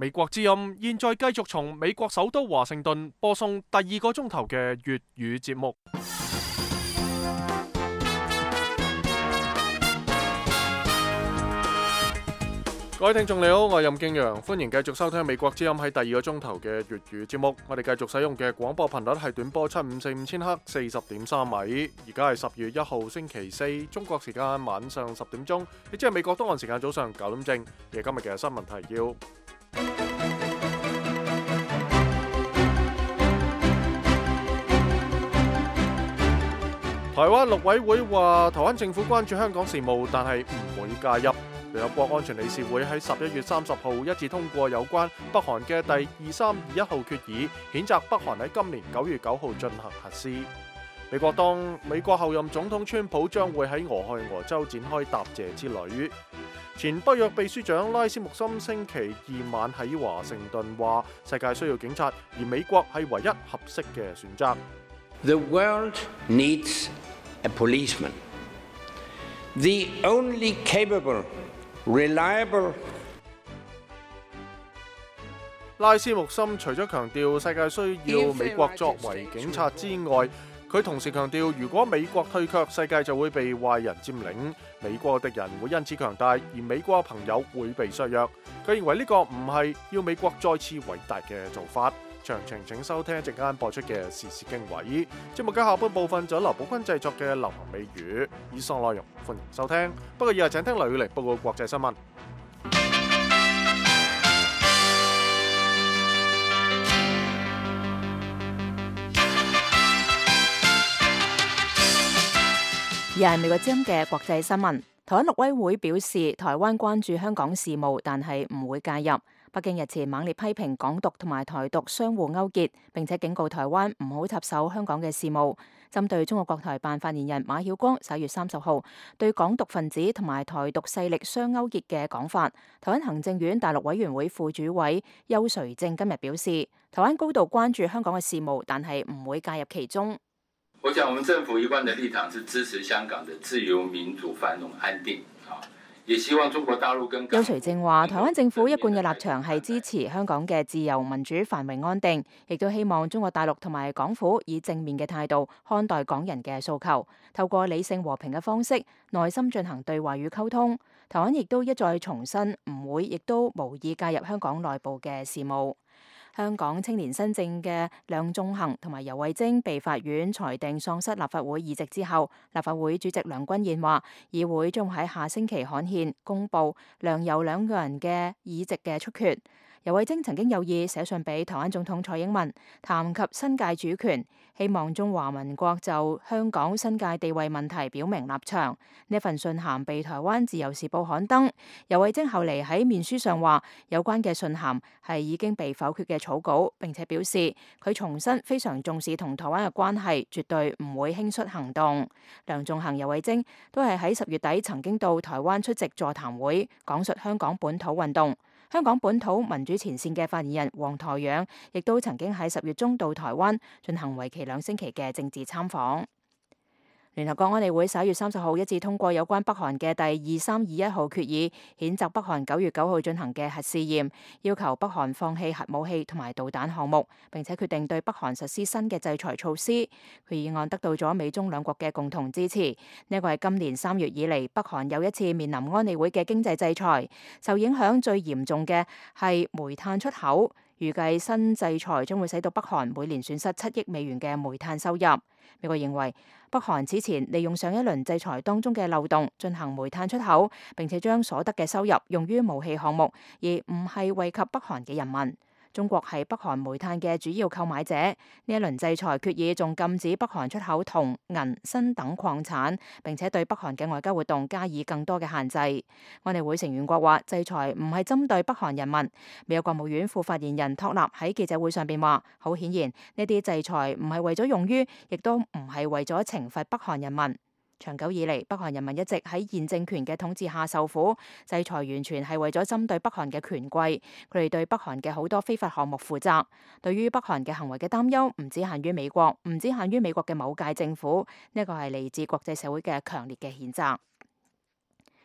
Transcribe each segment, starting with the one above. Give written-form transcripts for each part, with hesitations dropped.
美國之音現在繼續從美國首都華盛頓播送第2個鐘頭嘅粵語節目。各位聽眾你好，我係任敬陽，歡迎繼續收聽美國之音喺第2個鐘頭嘅粵語節目。我哋繼續使用嘅廣播頻率係短波7545千赫40.3米。而家係10月1號星期四，中國時間晚上10點鐘，亦即係美國東岸時間早上9點正。而今日嘅新聞提要：台灣陸委會話，台灣政府關注香港事務，但係唔會介入。聯合國安全理事會喺11月30號一致通過有關北韓嘅第2321號決議，譴責北韓喺今年9月9號進行核試。美國後任總統川普將會喺俄亥俄州展開答謝之旅。前北約秘書長拉斯穆森星期二晚喺華盛頓話，世界需要警察，而美國係唯一合適嘅選擇。 The world needs a policeman. The only capable,reliable。 拉斯穆森除咗強調世界需要美國作為警察之外，佢同時強調，如果美國退卻，世界就會被壞人佔領，美國嘅敵人會因此強大，而美國嘅朋友會被削弱。佢認為呢個唔係要美國再次偉大嘅做法。詳情請收聽一陣間播出嘅時事經緯。節目嘅下半部分就有劉寶坤製作嘅流行美語。以上內容歡迎收聽。不過以下請聽劉宇嚟報告國際新聞。 而係美國之音嘅國際新聞。台灣陸委會表示，台灣關注香港事務，但係唔會介入。北京日前猛烈批評港獨同埋台獨相互勾結，並且警告台灣唔好插手香港嘅事務。針對中國國台辦發言人馬曉光11月30號對港獨分子同埋台獨勢力相勾結嘅講法，台灣行政院大陸委員會副主委邱垂正今日表示，台灣高度關注香港嘅事務，但係唔會介入其中。 我想我們政府一貫的立場是支持香港的自由、民主、繁榮、安定，也希望中國大陸跟邱垂正話，台灣政府一貫嘅立場係支持香港嘅自由、民主、繁榮、安定，亦都希望中國大陸同埋港府以正面嘅態度看待港人嘅訴求，透過理性和平嘅方式，耐心進行對話與溝通。台灣亦都一再重申唔會，亦都無意介入香港內部嘅事務。香港青年新政嘅梁頌恆同埋游蕙禎被法院裁定喪失立法會議席之後，立法會主席梁君彥話，議會將喺下星期刊憲公佈梁游兩個人嘅議席嘅出缺。游蕙禎曾經有意寫信俾台灣總統蔡英文，談及新界主權，希望中華民國就香港新界地位問題表明立場。呢份信函被台灣自由時報刊登。游蕙禎後嚟喺面書上話，有關嘅信函係已經被否決嘅草稿，並且表示佢重申非常重視同台灣嘅關係，絕對唔會輕率行動。梁頌恆、游蕙禎都係喺10月底曾經到台灣出席座談會，講述香港本土運動。香港本土民主前線嘅發言人黃台仰亦都曾經喺10月中到台灣進行為期2星期嘅政治參訪。聯合國安理會11月30號一致通過有關北韓嘅第2321號決議，譴責北韓9月9號進行嘅核試驗，要求北韓放棄核武器同埋導彈項目，並且決定對北韓實施新嘅制裁措施。決議案得到咗美中兩國嘅共同支持。呢個係今年3月以嚟北韓又一次面臨安理會嘅經濟制裁，受影響最嚴重嘅係煤炭出口。預計新制裁將會使到北韓每年損失7億美元嘅煤炭收入。美國認為北韓此前利用上一輪制裁當中嘅漏洞進行煤炭出口，並且將所得嘅收入用於武器項目，而唔係惠及北韓嘅人民。中國係北韓煤炭嘅主要購買者，呢一輪制裁決議仲禁止北韓出口銅、銀、鋅等礦產，並且對北韓嘅外交活動加以更多嘅限制。安理會成員國話，制裁唔係針對北韓人民。美國國務院副發言人托納喺記者會上邊話，好顯然呢啲制裁唔係為咗用於，亦都唔係為咗懲罰北韓人民。長久以嚟，北韓人民一直喺現政權嘅統治下受苦，制裁完全係為咗針對北韓嘅權貴，佢哋對北韓嘅好多非法項目負責。對於北韓嘅行為嘅擔憂，唔止限於美國，唔止限於美國嘅某屆政府，呢個係嚟自國際社會嘅強烈嘅譴責。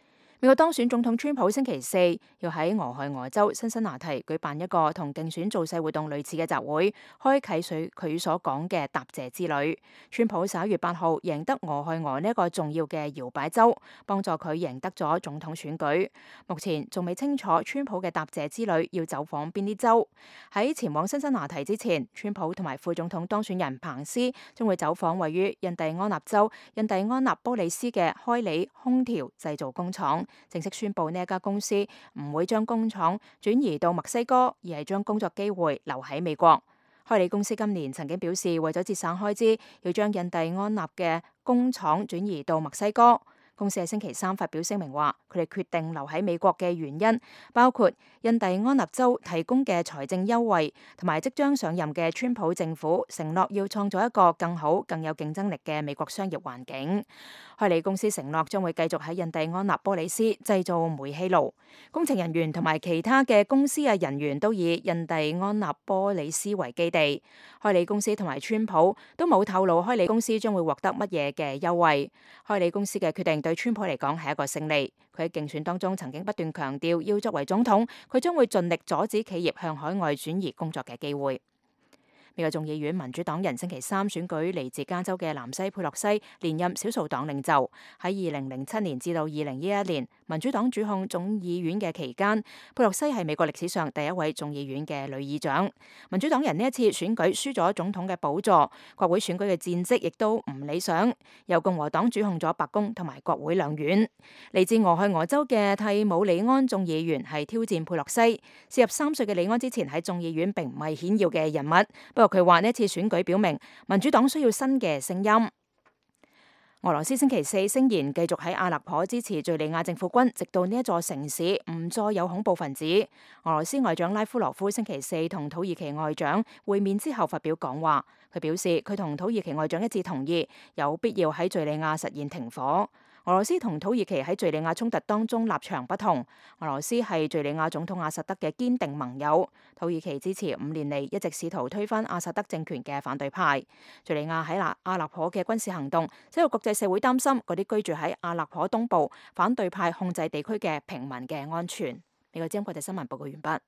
美國當選總統川普星期四要喺俄亥俄州辛辛那提舉辦一個同競選造勢活動類似嘅集會，開啟佢所講嘅答謝之旅。川普11月8號贏得俄亥俄呢一個重要嘅搖擺州，幫助佢贏得咗總統選舉。目前仲未清楚川普嘅答謝之旅要走訪邊啲州。喺前往辛辛那提之前，川普同埋副總統當選人彭斯將會走訪位於印第安納州印第安納波利斯嘅開里空調製造工廠。正式宣布呢一家公司唔會將工廠轉移到墨西哥，而係將工作機會留喺美國。開里公司今年曾經表示，為咗節省開支，要將印第安納嘅工廠轉移到墨西哥。公司喺星期三發表聲明話，佢哋決定留喺美國嘅原因包括印第安納州提供嘅財政優惠，同埋即將上任嘅川普政府承諾要創造一個更好、更有競爭力嘅美國商業環境。開里公司承諾將會繼續喺印第安納波利斯製造煤氣爐。工程人員同埋其他嘅公司嘅人員都以印第安納波利斯為基地。開里公司同埋川普都冇透露開里公司將會獲得乜嘢嘅優惠。開里公司嘅決定對川普嚟講係一個勝利。佢喺競選當中曾經不斷強調，要作為總統，佢將會盡力阻止企業向海外轉移工作嘅機會。美國眾議院民主黨人星期三選舉嚟自加州嘅南西佩洛西連任少數黨領袖。喺2007年至到2011年，民主黨主控眾議院嘅期間，佩洛西係美國歷史上第一位眾議院嘅女議長。民主黨人呢一次選舉輸咗總統嘅寶座，國會選舉嘅戰績亦都唔理想。由共和黨主控咗白宮同埋國會兩院。嚟自俄亥俄州嘅蒂姆里安眾議員係挑戰佩洛西。事入3歲嘅里安之前喺眾議院並唔係顯要嘅人物，不過佢話呢一次選舉表明民主黨需要新嘅聲音。俄羅斯星期四聲言繼續喺阿勒頗支持敘利亞政府軍，直到呢一座城市唔再有恐怖分子。俄羅斯外長拉夫羅夫星期四同土耳其外長會面之後發表講話，佢表示佢同土耳其外長一致同意有必要喺敘利亞實現停火。俄羅斯同土耳其喺敘利亞衝突當中立場不同。俄羅斯係敘利亞總統阿薩德嘅堅定盟友，土耳其支持5年嚟一直試圖推翻阿薩德政權嘅反對派。敘利亞喺阿勒頗嘅軍事行動，使到國際社會擔心嗰啲居住喺阿勒頗東部反對派控制地區嘅平民嘅安全。美國之音國際新聞報告完畢。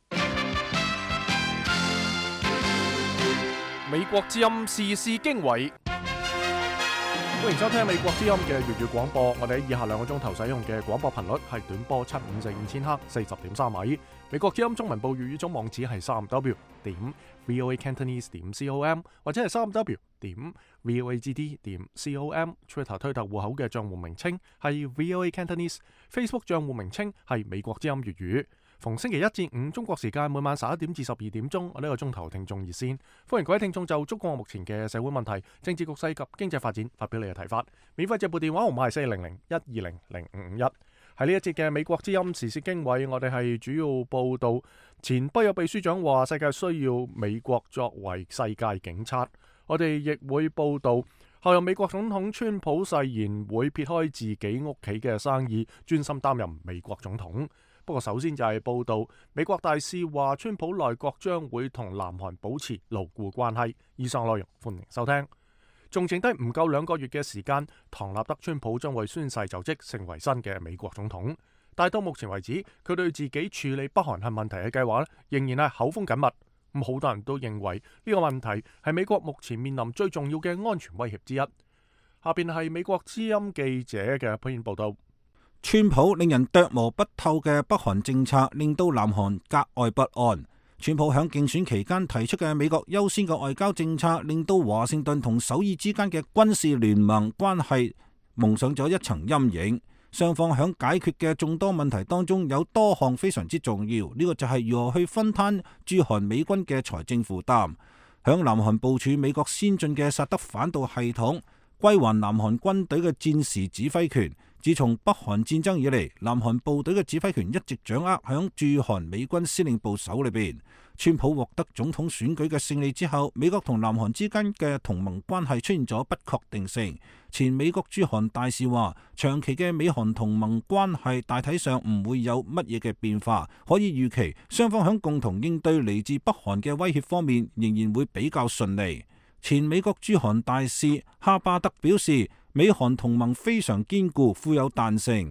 美國之音時事經緯。歡迎收聽美國之音嘅粵語廣播。我哋喺以下2個鐘頭使用嘅廣播頻率係短波7545000赫40.3米。美國之音中文部粵語總網址係3w.voacantonese.com 或者係3w.voagd.com。Twitter 推特戶口嘅賬戶名稱係 VOA Cantonese， Facebook 賬戶名稱係美國之音粵語。逢星期1至5中國時間每晚11點至12點鐘，我呢個鐘頭聽眾熱線，歡迎各位聽眾就中國目前嘅社會問題、政治局勢及經濟發展發表你嘅睇法。免費接撥電話號碼係400-120-0551。喺呢一節嘅美國之音時事經緯，我哋係主要報道前北約秘書長話世界需要美國作為世界警察。我哋亦會報道後任美國總統川普誓言會撇開自己屋企嘅生意，專心擔任美國總統。不過首先就係報道美國大使話川普內閣將會同南韓保持牢固關係。以上內容歡迎收聽。仲剩低唔夠2個月嘅時間，唐納德川普將會宣誓就職成為新嘅美國總統。但到目前為止，佢對自己處理北韓核問題嘅計劃仍然係口風緊密。咁好多人都認為呢個問題係美國目前面臨最重要嘅安全威脅之一。下邊係美國之音記者嘅篇報道。 川普令人琢磨不透嘅北韓政策令到南韓格外不安。川普響競選期間提出嘅美國優先嘅外交政策，令到華盛頓同首爾之間嘅軍事聯盟關係蒙上咗一層陰影。雙方響解決嘅眾多問題當中，有多項非常之重要。呢個就係如何去分攤駐韓美軍嘅財政負擔，響南韓部署美國先進嘅薩德反導系統，歸還南韓軍隊嘅戰時指揮權。自從北韓戰爭以嚟，南韓部隊嘅指揮權一直掌握響駐韓美軍司令部手裏邊。川普獲得總統選舉嘅勝利之後，美國同南韓之間嘅同盟關係出現咗不確定性。前美國駐韓大使話，長期嘅美韓同盟關係大體上唔會有乜嘢嘅變化，可以預期雙方響共同應對嚟自北韓嘅威脅方面仍然會比較順利。前美國駐韓大使哈巴德表示，美韓同盟非常堅固，富有彈性，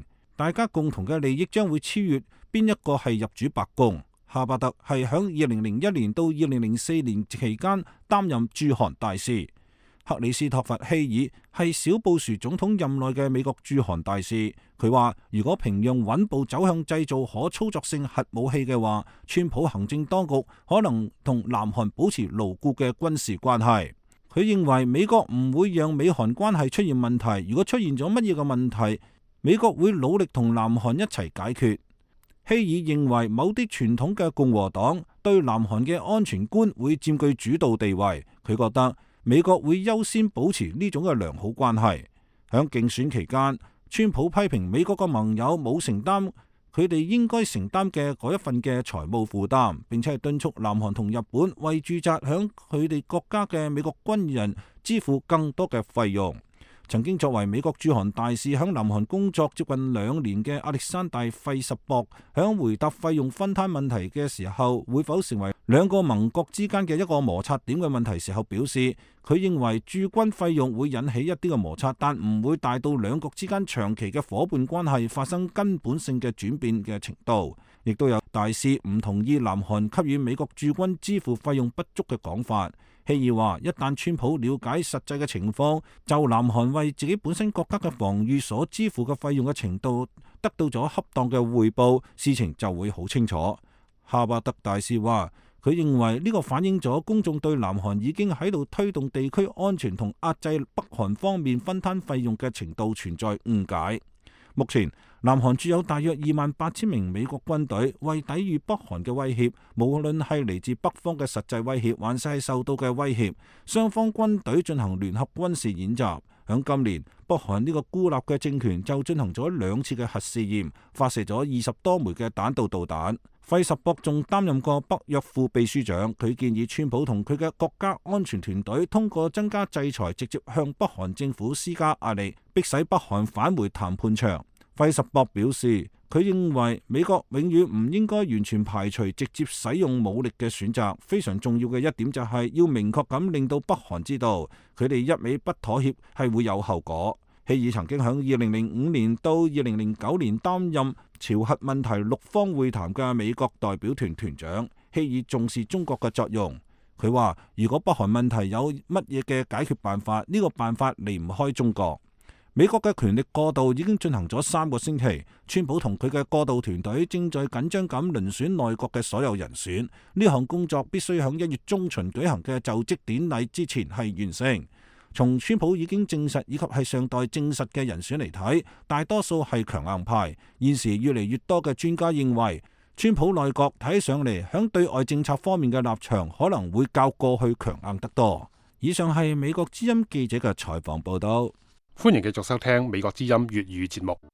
大家共同嘅利益將會超越邊一個係入主白宮。夏伯特係響2001年到2004年期間擔任駐韓大使。克里斯托弗希爾係小布殊總統任內嘅美國駐韓大使。佢話如果平壤穩步走向製造可操作性核武器嘅話，川普行政當局可能同南韓保持牢固嘅軍事關係。佢認為美國唔會讓美韓關係出現問題，如果出現咗乜嘢嘅問題，美國會努力同南韓一齊解決。希爾認為某啲傳統嘅共和黨對南韓嘅安全觀會佔據主導地位。佢覺得美國會優先保持呢種嘅良好關係。響競選期間，川普批評美國嘅盟友冇承擔佢哋應該承擔嘅嗰一份嘅財務負擔，並且係敦促南韓同日本為駐紮響佢哋國家嘅美國軍人支付更多嘅費用。曾經作為美國駐韓大使響南韓工作接近2年嘅亞歷山大費什博，響回答費用分攤問題嘅時候，會否成為兩個盟國之間嘅一個摩擦點嘅問題時候表示，佢認為駐軍費用會引起一啲嘅摩擦，但唔會大到兩國之間長期嘅夥伴關係發生根本性嘅轉變嘅程度。亦都有大使唔同意南韓給予美國駐軍支付費用不足嘅講法。希爾話：一旦川普了解實際嘅情況，就南韓為自己本身國家嘅防禦所支付嘅費用嘅程度得到咗恰當嘅匯報，事情就會好清楚。夏伯特大使話：佢認為呢個反映咗公眾對南韓已經喺度推動地區安全同壓制北韓方面分攤費用嘅程度存在誤解。目前南韓駐有大約28,000名美國軍隊，為抵禦北韓嘅威脅，無論係嚟自北方嘅實際威脅，還是係受到嘅威脅，雙方軍隊進行聯合軍事演習。響今年，北韓呢個孤立嘅政權就進行咗2次嘅核試驗，發射咗20多枚嘅彈道導彈。費什博仲擔任過北約副秘書長，佢建議川普同佢嘅國家安全團隊通過增加制裁，直接向北韓政府施加壓力，迫使北韓返回談判場。費什博表示，佢認為美國永遠唔應該完全排除直接使用武力嘅選擇。非常重要嘅一點就係要明確咁令到北韓知道，佢哋一味不妥協係會有後果。希爾曾經喺2005年到2009年擔任朝核問題6方會談嘅美國代表團團長。希爾重視中國嘅作用。佢話：如果北韓問題有乜嘢嘅解決辦法，呢個辦法離唔開中國。美國嘅權力過渡已經進行咗3個星期，川普同佢嘅過渡團隊正在緊張咁遴選內閣嘅所有人選。呢項工作必須喺1月中旬舉行嘅就職典禮之前係完成。從川普已經證實以及係尚待證實嘅人選嚟睇，大多數係強硬派。現時越嚟越多嘅專家認為，川普內閣睇上嚟響對外政策方面嘅立場可能會較過去強硬得多。以上係美國之音記者嘅採訪報道。 歡迎繼續收聽美國之音粵語節目。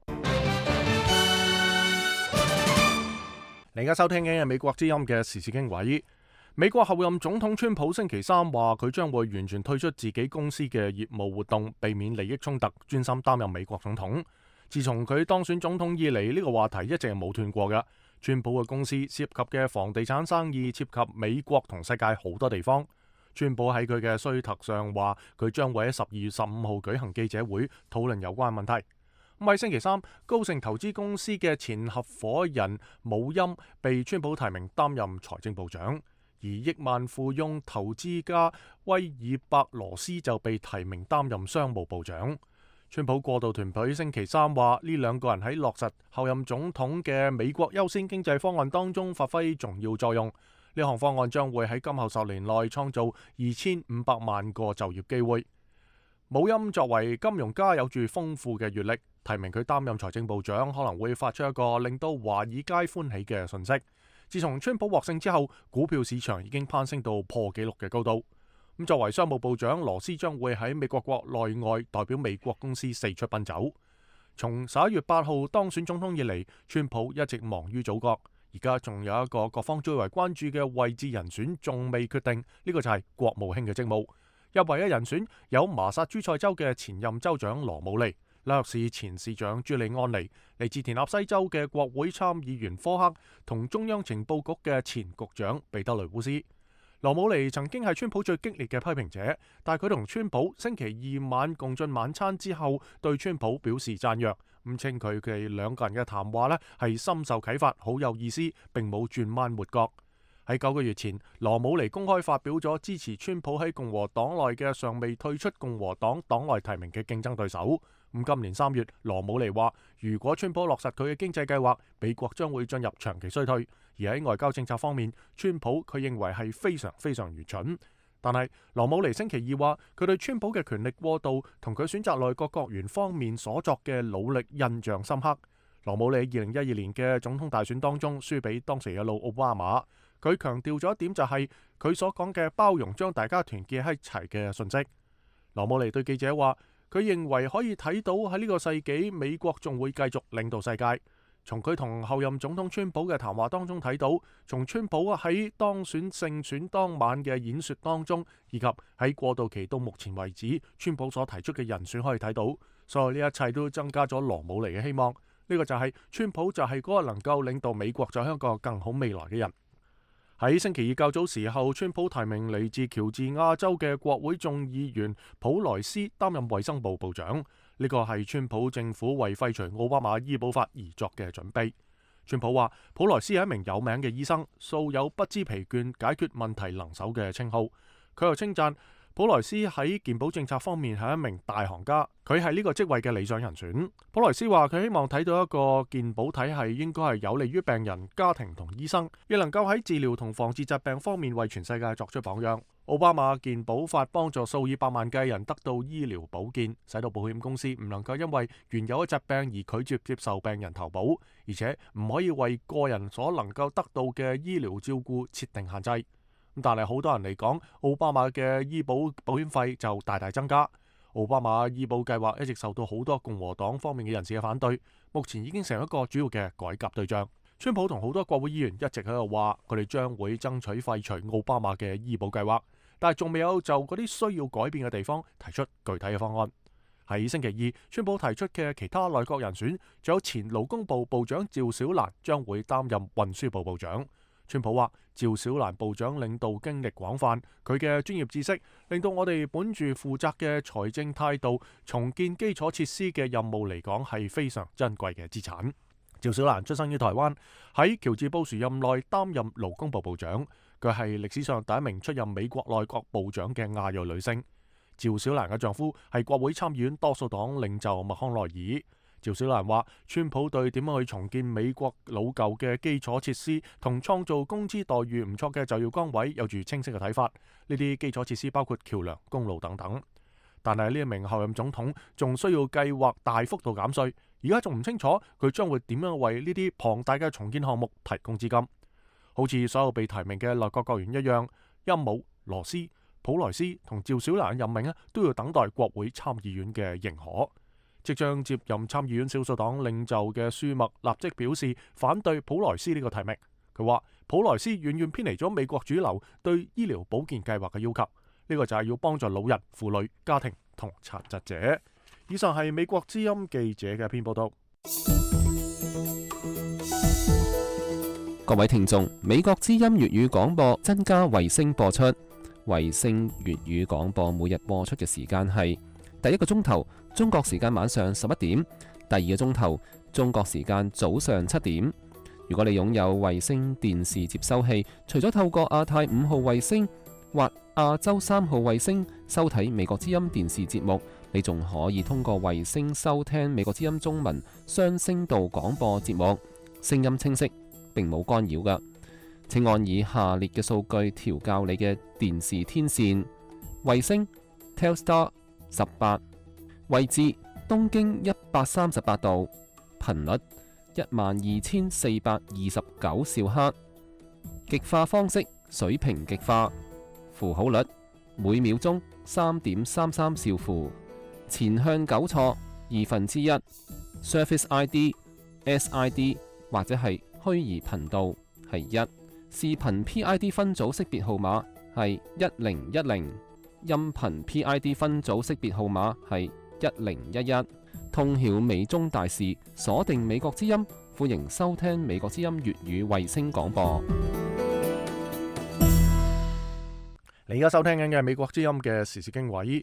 你而家收聽嘅係美國之音嘅時事經緯。美國候任總統川普星期3話，佢將會完全退出自己公司嘅業務活動，避免利益衝突，專心擔任美國總統。自從佢當選總統以嚟，呢個話題一直係冇斷過嘅。川普嘅公司涉及嘅房地產生意涉及美國同世界好多地方。川普喺佢嘅推特上話，佢將會喺12月15號舉行記者會，討論有關問題。喺星期3，高盛投資公司嘅前合夥人姆欽被川普提名擔任財政部長，而億萬富翁投資家威爾伯羅斯就被提名擔任商務部長。川普過渡團隊星期3話，呢2個人喺落實候任總統嘅美國優先經濟方案當中發揮重要作用。呢項方案將會喺今後10年內創造2500萬個就業機會。姆欽作為金融家，有住豐富嘅閱歷，提名佢擔任財政部長可能會發出一個令到華爾街歡喜嘅訊息。自從川普獲勝之後，股票市場已經攀升到破紀錄嘅高度。咁作為商務部長，羅斯將會喺美國國內外代表美國公司四出奔走。從11月8號當選總統以嚟，川普一直忙於組閣。而家仲有一個各方最為關注嘅位置人選仲未決定，呢個就係國務卿嘅職務。入圍嘅人選有麻薩諸塞州嘅前任州長羅姆尼、紐約市前市長朱利安尼、嚟自田納西州嘅國會參議員科克同中央情報局嘅前局長彼得雷烏斯。羅姆尼曾經係川普最激烈嘅批評者，但係佢同川普星期2晚共進晚餐之後，對川普表示讚揚， 咁稱佢哋兩個人嘅談話呢係深受啟發，好有意思，並冇轉彎抹角。喺9個月前，羅姆尼公開發表咗支持川普喺共和黨內嘅尚未退出共和黨黨內提名嘅競爭對手。咁今年3月，羅姆尼話，如果川普落實佢嘅經濟計劃，美國將會進入長期衰退。而喺外交政策方面，川普佢認為係非常非常愚蠢。但係羅姆尼星期二話，佢對川普嘅權力過度同佢選擇內閣閣員方面所作嘅努力印象深刻。羅姆尼2012年嘅總統大選當中輸俾當時嘅老奧巴馬。佢強調咗一點，就係佢所講嘅包容將大家團結喺一齊嘅訊息。羅姆尼對記者話，佢認為可以睇到喺呢個世紀，美國仲會繼續領導世界。從佢同後任總統川普嘅談話當中睇到，從川普喺當選勝選當晚嘅演說當中，以及喺過渡期到目前為止，川普所提出嘅人選可以睇到，所有呢一切都增加咗羅姆尼嘅希望。呢個就係川普就係嗰個能夠領導美國走向一個更好未來嘅人。喺星期二較早時候，川普提名嚟自喬治亞州嘅國會眾議員普萊斯擔任衛生部部長。呢個係川普政府為廢除奧巴馬醫保法而作嘅準備。川普話，普萊斯係一名有名嘅醫生，素有不知疲倦解決問題能手嘅稱號。佢又稱讚普萊斯喺健保政策方面係一名大行家，佢係呢個職位嘅理想人選。普萊斯話，佢希望睇到一個健保體系應該係有利於病人、家庭同醫生，亦能夠喺治療同防治疾病方面為全世界作出榜樣。奧巴馬健保法幫助數以百萬計人得到醫療保健，使到保險公司唔能夠因為原有嘅疾病而拒絕接受病人投保，而且唔可以為個人所能夠得到嘅醫療照顧設定限制。但係好多人嚟講，奧巴馬嘅醫保保險費就大大增加。奧巴馬醫保計劃一直受到好多共和黨方面嘅人士嘅反對，目前已經成一個主要嘅改革對象。川普同好多國會議員一直喺度話，佢哋將會爭取廢除奧巴馬嘅醫保計劃，但係仲未有就嗰啲需要改變嘅地方提出具體嘅方案。喺星期二，川普提出嘅其他內閣人選，仲有前勞工部部長趙小蘭將會擔任運輸部部長。川普話，趙小蘭部長領導經歷廣泛，佢嘅專業知識令到我哋本住負責嘅財政態度重建基礎設施嘅任務嚟講係非常珍貴嘅資產。趙小蘭出生於台灣，喺喬治布殊任內擔任勞工部部長，佢係歷史上第一名出任美國內閣部長嘅亞裔女性。趙小蘭嘅丈夫係國會參議院多數黨領袖麥康奈爾。趙小蘭話，川普對點樣去重建美國老舊嘅基礎設施同創造工資待遇唔錯嘅就業崗位有住清晰嘅睇法。呢啲基礎設施包括橋樑、公路等等。但係呢一名後任總統仲需要計劃大幅度減稅，而家仲唔清楚佢將會點樣為呢啲龐大嘅重建項目提供資金。好似所有被提名嘅內閣閣員一樣，欽姆、羅斯、普萊斯同趙小蘭任命都要等待國會參議院嘅認可。即將接任參議院少數黨領袖嘅舒默立即表示反對普萊斯呢個提名。佢話普萊斯遠遠偏離咗美國主流對醫療保健計劃嘅要求，呢個就係要幫助老人、婦女、家庭同殘疾者。以上係美國之音記者嘅一篇報道。 各位聽眾，美國之音粵語廣播增加衛星播出，衛星粵語廣播每日播出嘅時間係第一個鐘頭中國時間晚上11點，第二個鐘頭中國時間早上7點。如果你擁有衛星電視接收器，除咗透過亞太5號衛星或亞洲3號衛星收睇美國之音電視節目，你仲可以通過衛星收聽美國之音中文雙聲道廣播節目，聲音清晰，並冇干擾㗎。請按以下列嘅數據調校你嘅電視天線：衛星 Telstar 18，位置東經138度，頻率12429兆赫，極化方式水平極化，符號率每秒鐘3.33兆符，前向糾錯1/2， Surface ID SID 或者係虛擬頻道係1，視頻 PID 分組識別號碼係1010，音頻 PID 分組識別號碼係1011。通曉美中大事，鎖定美國之音，歡迎收聽美國之音粵語衛星廣播。 你而家收聽緊嘅係美國之音嘅時事經緯。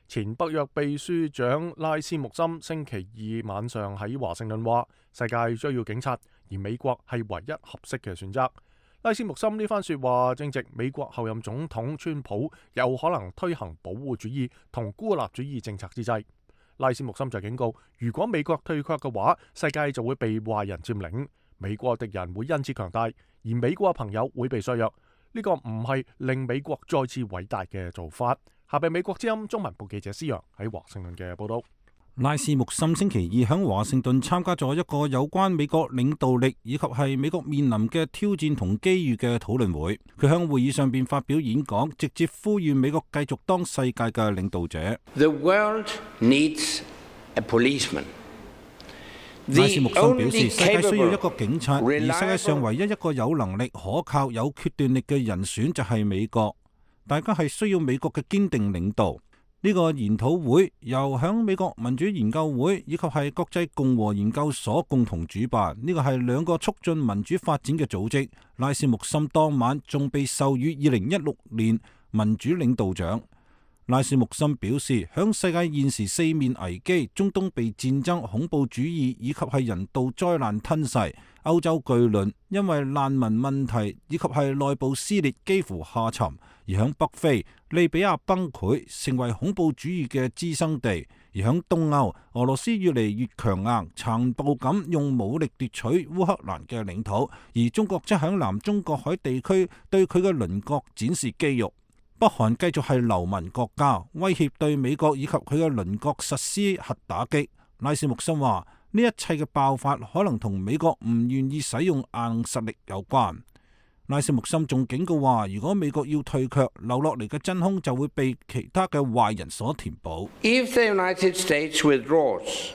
前北約秘書長拉斯穆森星期二晚上喺華盛頓話：世界需要警察，而美國係唯一合適嘅選擇。拉斯穆森呢番說話正值美國後任總統川普有可能推行保護主義同孤立主義政策之際。拉斯穆森就警告，如果美國退卻嘅話，世界就會被壞人佔領，美國敵人會因此強大，而美國嘅朋友會被削弱。呢個唔係令美國再次偉大嘅做法。下邊美國之音中文部記者施陽喺華盛頓嘅報道。 拉斯穆森星期二喺華盛頓參加咗一個有關美國領導力以及係美國面臨嘅挑戰同機遇嘅討論會。佢喺會議上邊發表演講，直接呼籲美國繼續當世界嘅領導者。 The world needs a policeman. 拉斯穆森表示，世界需要一個警察，而世界上唯一一個有能力、可靠、有決斷力嘅人選就係美國。大家係需要美國嘅堅定領導。呢個研討會由響美國民主研究會以及係國際共和研究所共同主辦，呢個係兩個促進民主發展嘅組織。拉斯穆森當晚仲被授予2016年民主領導獎。拉斯穆森表示，響世界現時四面危機，中東被戰爭、恐怖主義以及係人道災難吞噬，歐洲巨輪因為難民問題以及係內部撕裂幾乎下沉，而響北非利比亞崩潰，成為恐怖主義嘅滋生地；而響東歐，俄羅斯越嚟越強硬，殘暴咁用武力奪取烏克蘭嘅領土，而中國則響南中國海地區對佢嘅鄰國展示肌肉。北韓繼續係流氓國家，威脅對美國以及佢嘅鄰國實施核打擊。拉斯穆森話：呢一切嘅爆發可能同美國唔願意使用硬實力有關。拉斯穆森仲警告話：如果美國要退卻，留落嚟嘅真空就會被其他嘅壞人所填補。 If the United States withdraws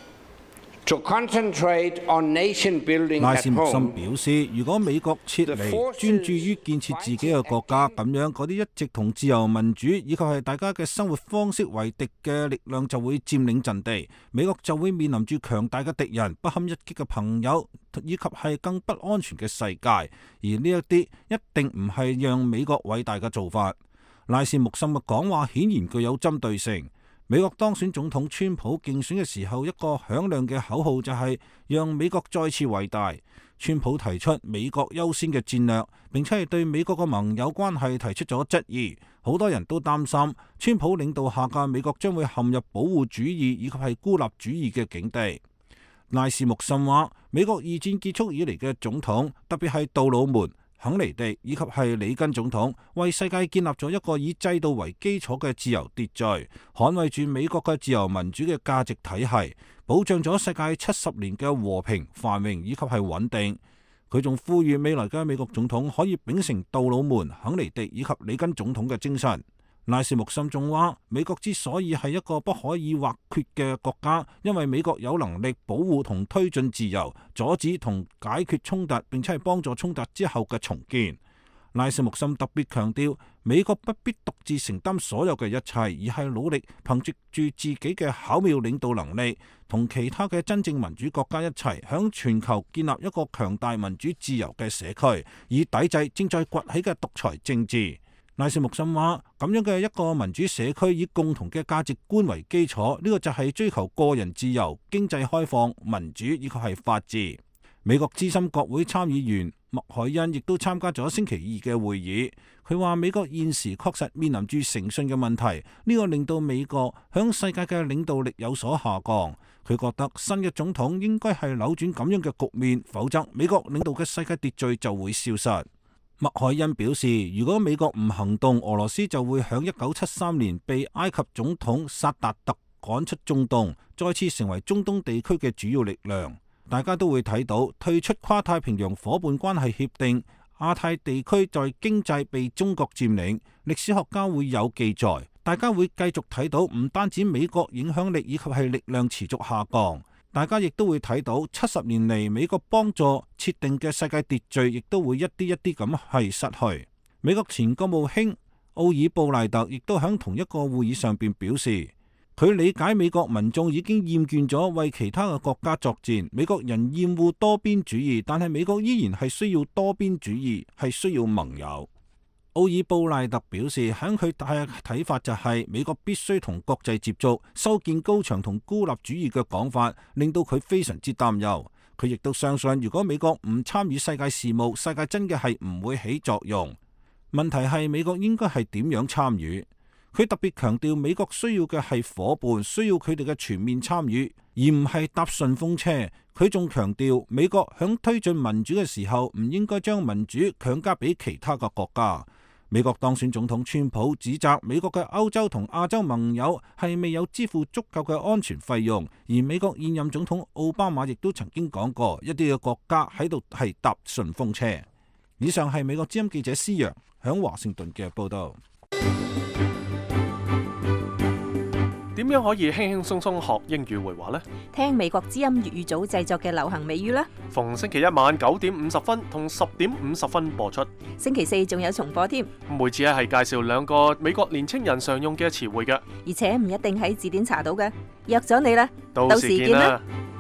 to concentrate on nation building at home， 拉斯穆森表示，如果美國撤離，專注於建設自己嘅國家，咁樣嗰啲一直同自由民主以及係大家嘅生活方式為敵嘅力量就會佔領陣地，美國就會面臨住強大嘅敵人、不堪一擊嘅朋友以及係更不安全嘅世界，而呢一啲一定唔係讓美國偉大嘅做法。拉斯穆森嘅講話顯然具有針對性。美國當選總統川普競選嘅時候，一個響亮嘅口號就係讓美國再次偉大。川普提出美國優先嘅戰略，並且係對美國嘅盟友關係提出咗質疑。好多人都擔心川普領導下嘅美國將會陷入保護主義以及係孤立主義嘅境地。拉斯穆森話：美國二戰結束以嚟嘅總統，特別係杜魯門、肯尼迪以及係里根總統，為世界建立咗一個以制度為基礎嘅自由秩序，捍衛住美國嘅自由民主嘅價值體系，保障咗世界70年嘅和平繁榮以及係穩定。佢仲呼籲未來嘅美國總統可以秉承杜魯門、肯尼迪以及里根總統嘅精神。拉斯穆森仲話：美國之所以係一個不可以或缺嘅國家，因為美國有能力保護同推進自由，阻止同解決衝突，並且係幫助衝突之後嘅重建。拉斯穆森特別強調，美國不必獨自承擔所有嘅一切，而係努力憑藉住自己嘅巧妙領導能力，同其他嘅真正民主國家一齊，響全球建立一個強大民主自由嘅社區，以抵制正在崛起嘅獨裁政治。拉斯穆森話：咁樣嘅一個民主社區以共同嘅價值觀為基礎，呢個就係追求個人自由、經濟開放、民主以及係法治。美國資深國會參議員麥凱恩亦都參加咗星期二嘅會議。佢話美國現時確實面臨住誠信嘅問題，呢個令到美國響世界嘅領導力有所下降。佢覺得新嘅總統應該係扭轉咁樣嘅局面，否則美國領導嘅世界秩序就會消失。麥凱恩表示，如果美國唔行動，俄羅斯就會響1973年被埃及總統薩達特趕出中東，再次成為中東地區嘅主要力量。大家都會睇到退出跨太平洋夥伴關係協定，亞太地區在經濟被中國佔領，歷史學家會有記載。大家會繼續睇到唔單止美國影響力以及係力量持續下降，大家亦都會睇到70年嚟美國幫助設定嘅世界秩序，亦都會一啲一啲咁係失去。美國前國務卿奧爾布賴特亦都喺同一個會議上邊表示，佢理解美國民眾已經厭倦咗為其他嘅國家作戰，美國人厭惡多邊主義，但係美國依然係需要多邊主義，係需要盟友。 奧爾布賴特表示，喺佢嘅睇法就係美國必須同國際接觸，修建高牆同孤立主義嘅講法，令到佢非常之擔憂。佢亦都相信，如果美國唔參與世界事務，世界真嘅係唔會起作用。問題係美國應該係點樣參與？佢特別強調，美國需要嘅係夥伴，需要佢哋嘅全面參與，而唔係搭順風車。佢仲強調，美國響推進民主嘅時候，唔應該將民主強加俾其他嘅國家。美國當選總統川普指責美國嘅歐洲同亞洲盟友係未有支付足夠嘅安全費用，而美國現任總統奧巴馬亦都曾經講過，一啲嘅國家喺度係搭順風車。以上係美國之音記者施陽響華盛頓嘅報道。 點樣可以輕輕鬆鬆學英語會話呢？ 聽美國之音粵語組製作嘅流行美語啦。 逢星期一晚9:50同10:50播出。 星期四仲有重播添。 每次係介紹2個美國年青人常用嘅詞彙嘅， 而且唔一定喺字典查到嘅。約咗你啦， 到時見啦。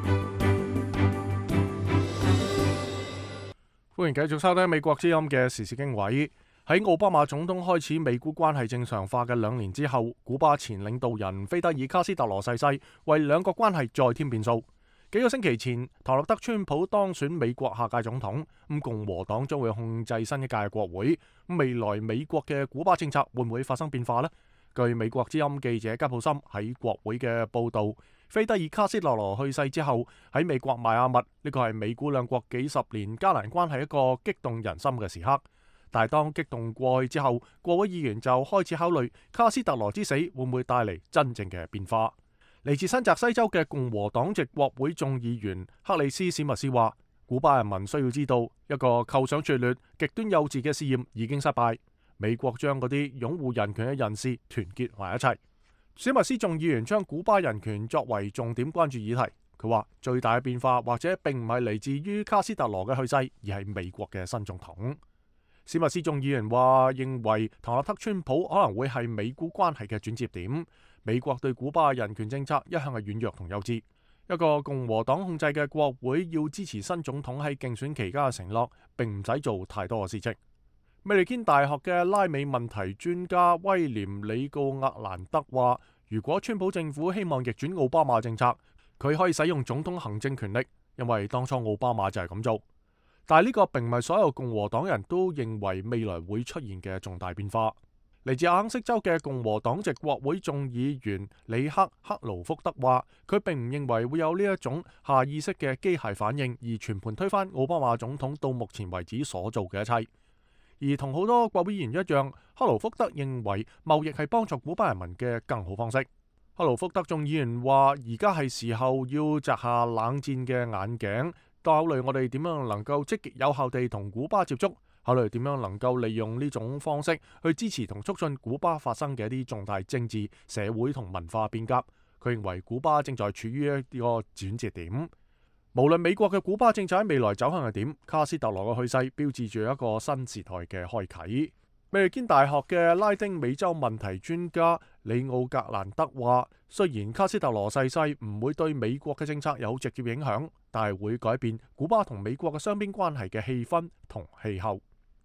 歡迎繼續收聽美國之音嘅時事經緯。喺奧巴馬總統開始美古關係正常化嘅2年之後，古巴前領導人菲德爾卡斯特羅逝世，為兩國關係再添變數。幾個星期前，唐納德川普當選美國下屆總統，共和黨將會控制新一屆國會。未來美國嘅古巴政策會唔會發生變化呢？據美國之音記者吉普森喺國會嘅報道，菲德爾卡斯特羅去世之後，喺美國邁阿密，呢個係美古兩國幾十年加難關係一個激動人心嘅時刻。但係當激動過去之後，國會議員就開始考慮卡斯特羅之死會唔會帶嚟真正嘅變化。嚟自新澤西州嘅共和黨籍國會眾議員克里斯史密斯話，古巴人民需要知道，一個構想拙劣、極端幼稚嘅試驗已經失敗。美國將嗰啲擁護人權嘅人士團結埋一齊。史密斯眾議員將古巴人權作為重點關注議題。佢話最大嘅變化或者並唔係嚟自於卡斯特羅嘅去世，而係美國嘅新總統。史密斯眾議員話認為唐納德川普可能會係美古關係嘅轉折點。美國對古巴人權政策一向係軟弱同幼稚。一個共和黨控制嘅國會要支持新總統喺競選期間嘅承諾，並唔使做太多嘅事情。美利堅大學嘅拉美問題專家威廉里告厄蘭德話，如果川普政府希望逆轉奧巴馬政策，佢可以使用總統行政權力，因為當初奧巴馬就係咁做。但係呢個並唔係所有共和黨人都認為未來會出現嘅重大變化。嚟自阿肯色州嘅共和黨籍國會眾議員里克克勞福德話，佢並唔認為會有呢一種下意識嘅機械反應，而全盤推翻奧巴馬總統到目前為止所做嘅一切。而同好多國會議員一樣，克勞福德認為貿易係幫助古巴人民嘅更好方式。克勞福德眾議員話，而家係時候要摘下冷戰嘅眼鏡，考慮我哋點樣能夠積極有效地同古巴接觸，考慮點樣能夠利用呢種方式去支持同促進古巴發生嘅一啲重大政治、社會同文化變革。佢認為古巴正在處於一個轉折點。無論美國嘅古巴政策喺未來走向係點，卡斯特羅嘅去世標誌住一個新時代嘅開啟。美利堅大學嘅拉丁美洲問題專家里奧格蘭德話，雖然卡斯特羅逝世唔會對美國嘅政策有直接影響，但係會改變古巴同美國嘅雙邊關係嘅氣氛同氣候。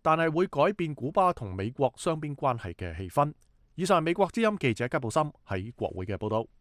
以上係美國之音記者吉布森喺國會嘅報道。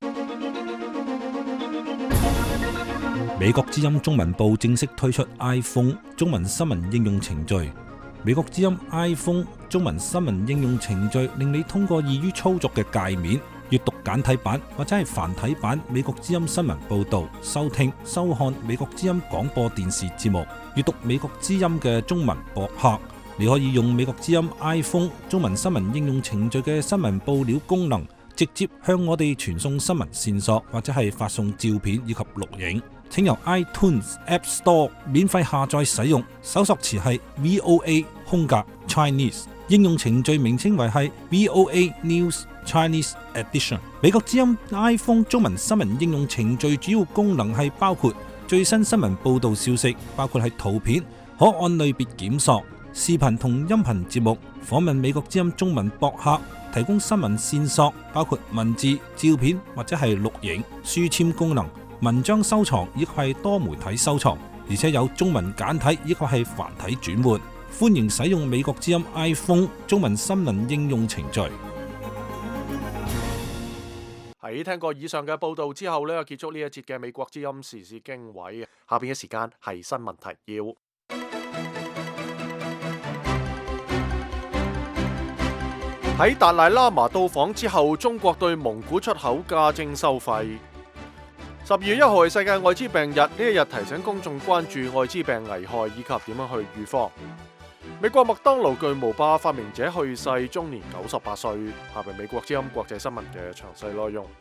美國之音中文部正式推出 iPhone 中文新聞應用程序。美國之音 iPhone 中文新聞應用程序令你通過易於操作嘅界面，閱讀簡體版或者係繁體版美國之音新聞報道，收聽、收看美國之音廣播電視節目，閱讀美國之音嘅中文博客。你可以用美國之音 iPhone 中文新聞應用程序嘅新聞報料功能，直接向我哋傳送新聞線索，或者係發送照片以及錄影。請由 iTunes App Store 免費下載使用，搜索詞係 VOA Chinese， 應用程序名稱為係 VOA News Chinese Edition。美國之音 iPhone 中文新聞應用程序主要功能係包括最新新聞報道消息，包括係圖片，可按類別檢索，視頻同音頻節目，訪問美國之音中文博客，提供新聞線索，包括文字、照片或者係錄影，書籤功能，文章收藏以及係多媒體收藏，而且有中文簡體以及係繁體轉換。 歡迎使用美國之音 iPhone 中文新聞應用程序。 喺聽過以上嘅報道之後呢，結束呢一節嘅美國之音時事經緯。下邊嘅時間係新聞提要。喺達賴喇嘛到訪之後，中國對蒙古出口加徵收費。12月1號係世界艾滋病日，呢一日提醒公眾關注艾滋病危害以及點樣去預防。美國麥當勞巨無霸發明者去世，終年98歲。下邊美國之音國際新聞嘅詳細內容。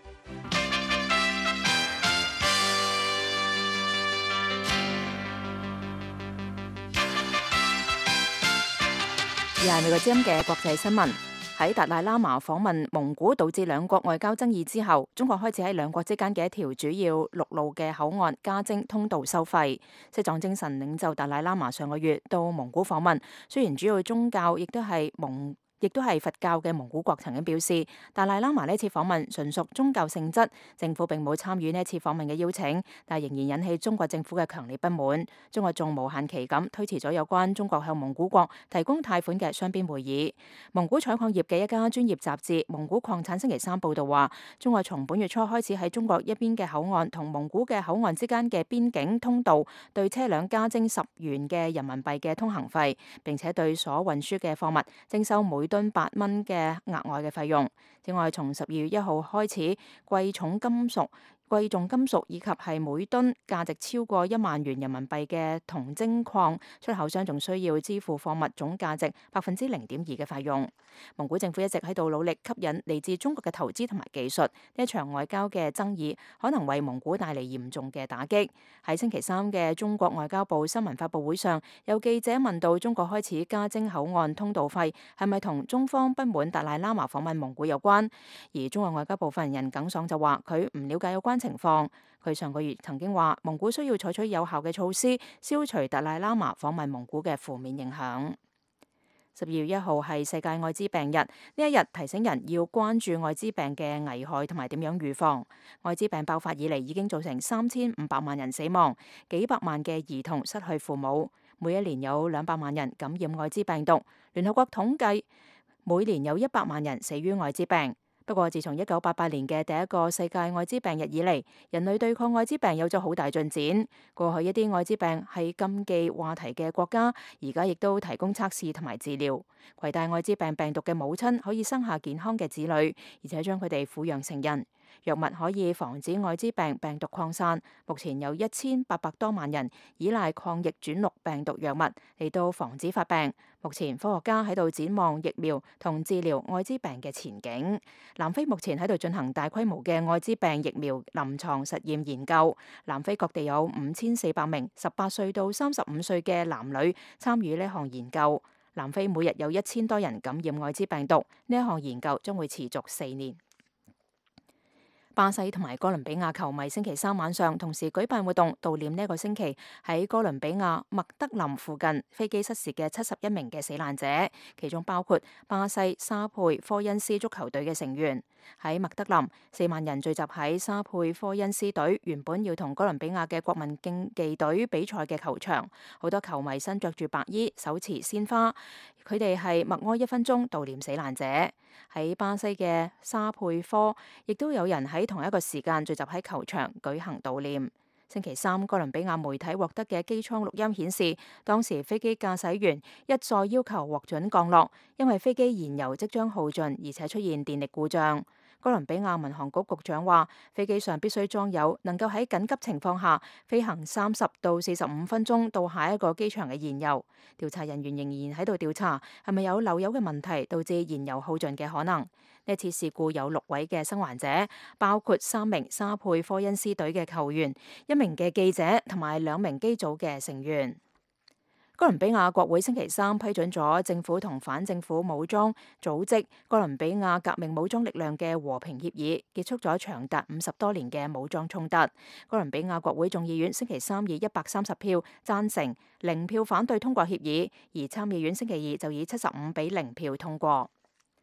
而係美國之音嘅國際新聞。喺達賴喇嘛訪問蒙古導致兩國外交爭議之後，中國開始喺兩國之間嘅一條主要陸路嘅口岸加徵通道收費。西藏精神領袖達賴喇嘛上個月到蒙古訪問，雖然主要宗教亦都係佛教嘅蒙古國曾經表示，達賴喇嘛呢次訪問純屬宗教性質，政府並冇參與呢次訪問嘅邀請，但仍然引起中國政府嘅強烈不滿。中國仲無限期咁推遲咗有關中國向蒙古國提供貸款嘅雙邊會議。蒙古採礦業嘅一家專業雜誌《蒙古礦產》星期三報道話，中國從本月初開始喺中國一邊嘅口岸同蒙古嘅口岸之間嘅邊境通道對車輛加徵10元嘅人民幣嘅通行費，並且對所運輸嘅貨物徵收每噸8蚊嘅額外嘅費用。此外，從12月1號開始，貴重金屬以及係每噸價值超過1萬元人民幣嘅銅精礦出口商仲需要支付貨物總價值0.2%嘅費用。蒙古政府一直喺度努力吸引嚟自中國嘅投資同埋技術，呢一場外交嘅爭議可能為蒙古帶嚟嚴重嘅打擊。喺星期三嘅中國外交部新聞發佈會上，有記者問到中國開始加徵口岸通道費係咪同中方不滿達賴喇嘛訪問蒙古有關，而中國外交部發言人耿爽就話佢唔了解有關情況。佢上個月曾經話蒙古需要採取有效嘅措施，消除達賴喇嘛訪問蒙古嘅負面影響。12月1號係世界艾滋病日，呢一日提醒人要關注艾滋病嘅危害同埋點樣預防。艾滋病爆發以嚟已經造成3500萬人死亡，幾百萬嘅兒童失去父母，每一年有200萬人感染艾滋病毒。聯合國統計每年有100萬人死於艾滋病。不過，自從1988年嘅第一個世界艾滋病日以嚟，人類對抗艾滋病有咗好大進展。過去一啲艾滋病係禁忌話題嘅國家，而家亦都提供測試同埋治療。攜帶艾滋病病毒嘅母親可以生下健康嘅子女，而且將佢哋撫養成人。藥物可以防止艾滋病病毒擴散。目前有1800多萬人依賴抗逆轉錄病毒藥物嚟到防止發病。目前科學家喺度展望疫苗同治療艾滋病嘅前景。南非目前喺度進行大規模嘅艾滋病疫苗臨床實驗研究。南非各地有5400名18歲到35歲嘅男女參與呢項研究。南非每日有1000多人感染艾滋病毒。呢一項研究將會持續4年。巴西同埋哥倫比亞球迷星期三晚上同時舉辦活動，悼念呢個星期喺哥倫比亞麥德林附近飛機失事嘅71名嘅死難者，其中包括巴西沙佩科恩斯足球隊嘅成員。喺麥德林，4萬人聚集喺沙佩科恩斯隊原本要同哥倫比亞嘅國民競技隊比賽嘅球場，好多球迷身着住白衣，手持鮮花，佢哋係默哀1分鐘悼念死難者。喺巴西嘅沙佩科，亦都有人喺同一個時間聚集喺球場舉行悼念。星期三，哥倫比亞媒體獲得嘅機艙錄音顯示，當時飛機駕駛員一再要求獲准降落，因為飛機燃油即將耗盡，而且出現電力故障。哥倫比亞民航局局長話，飛機上必須裝有能夠喺緊急情況下飛行30到45分鐘到下一個機場嘅燃油。調查人員仍然喺度調查係咪有漏油嘅問題導致燃油耗盡嘅可能。呢次事故有6位嘅生還者，包括3名沙佩科恩斯隊嘅球員、1名嘅記者同埋2名機組嘅成員。哥倫比亞國會星期三批准咗政府同反政府武裝組織哥倫比亞革命武裝力量嘅和平協議，結束咗長達50多年嘅武裝衝突。哥倫比亞國會眾議院星期三以130票贊成、0票反對通過協議，而參議院星期二就以75比0票通過。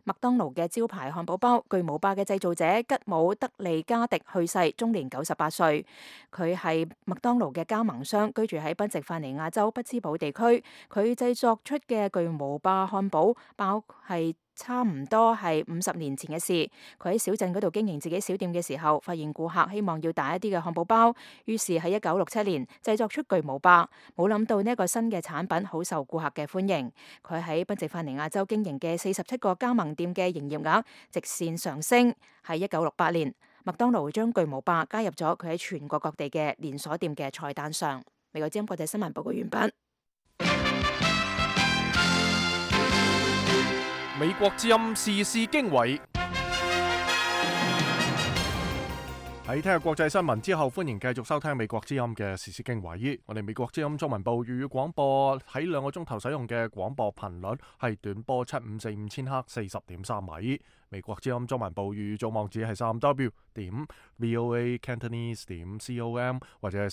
麥當勞嘅招牌漢堡包巨無霸嘅製造者吉姆德利加迪去世，終年98歲。佢係麥當勞嘅加盟商，居住喺賓夕法尼亞州匹茲堡地區。佢製作出嘅巨無霸漢堡包係差唔多係50年前嘅事。佢喺小鎮嗰度經營自己小店嘅時候，發現顧客希望要大一啲嘅漢堡包，於是喺1967年製作出巨無霸。冇諗到呢一個新嘅產品好受顧客嘅歡迎。佢喺賓夕法尼亞州經營嘅47個加盟店嘅營業額直線上升。喺1968年，麥當勞將巨無霸加入咗佢喺全國各地嘅連鎖店嘅菜單上。美國之音國際新聞報告完畢。 美國之音時事經緯。喺聽日國際新聞之後，歡迎繼續收聽美國之音嘅時事經緯。我哋美國之音中文部粵語廣播喺2個鐘頭使用嘅廣播頻率係短波7545千赫40.3米。美國之音中文部粵語組網址係3w.voacantonese.com 或者係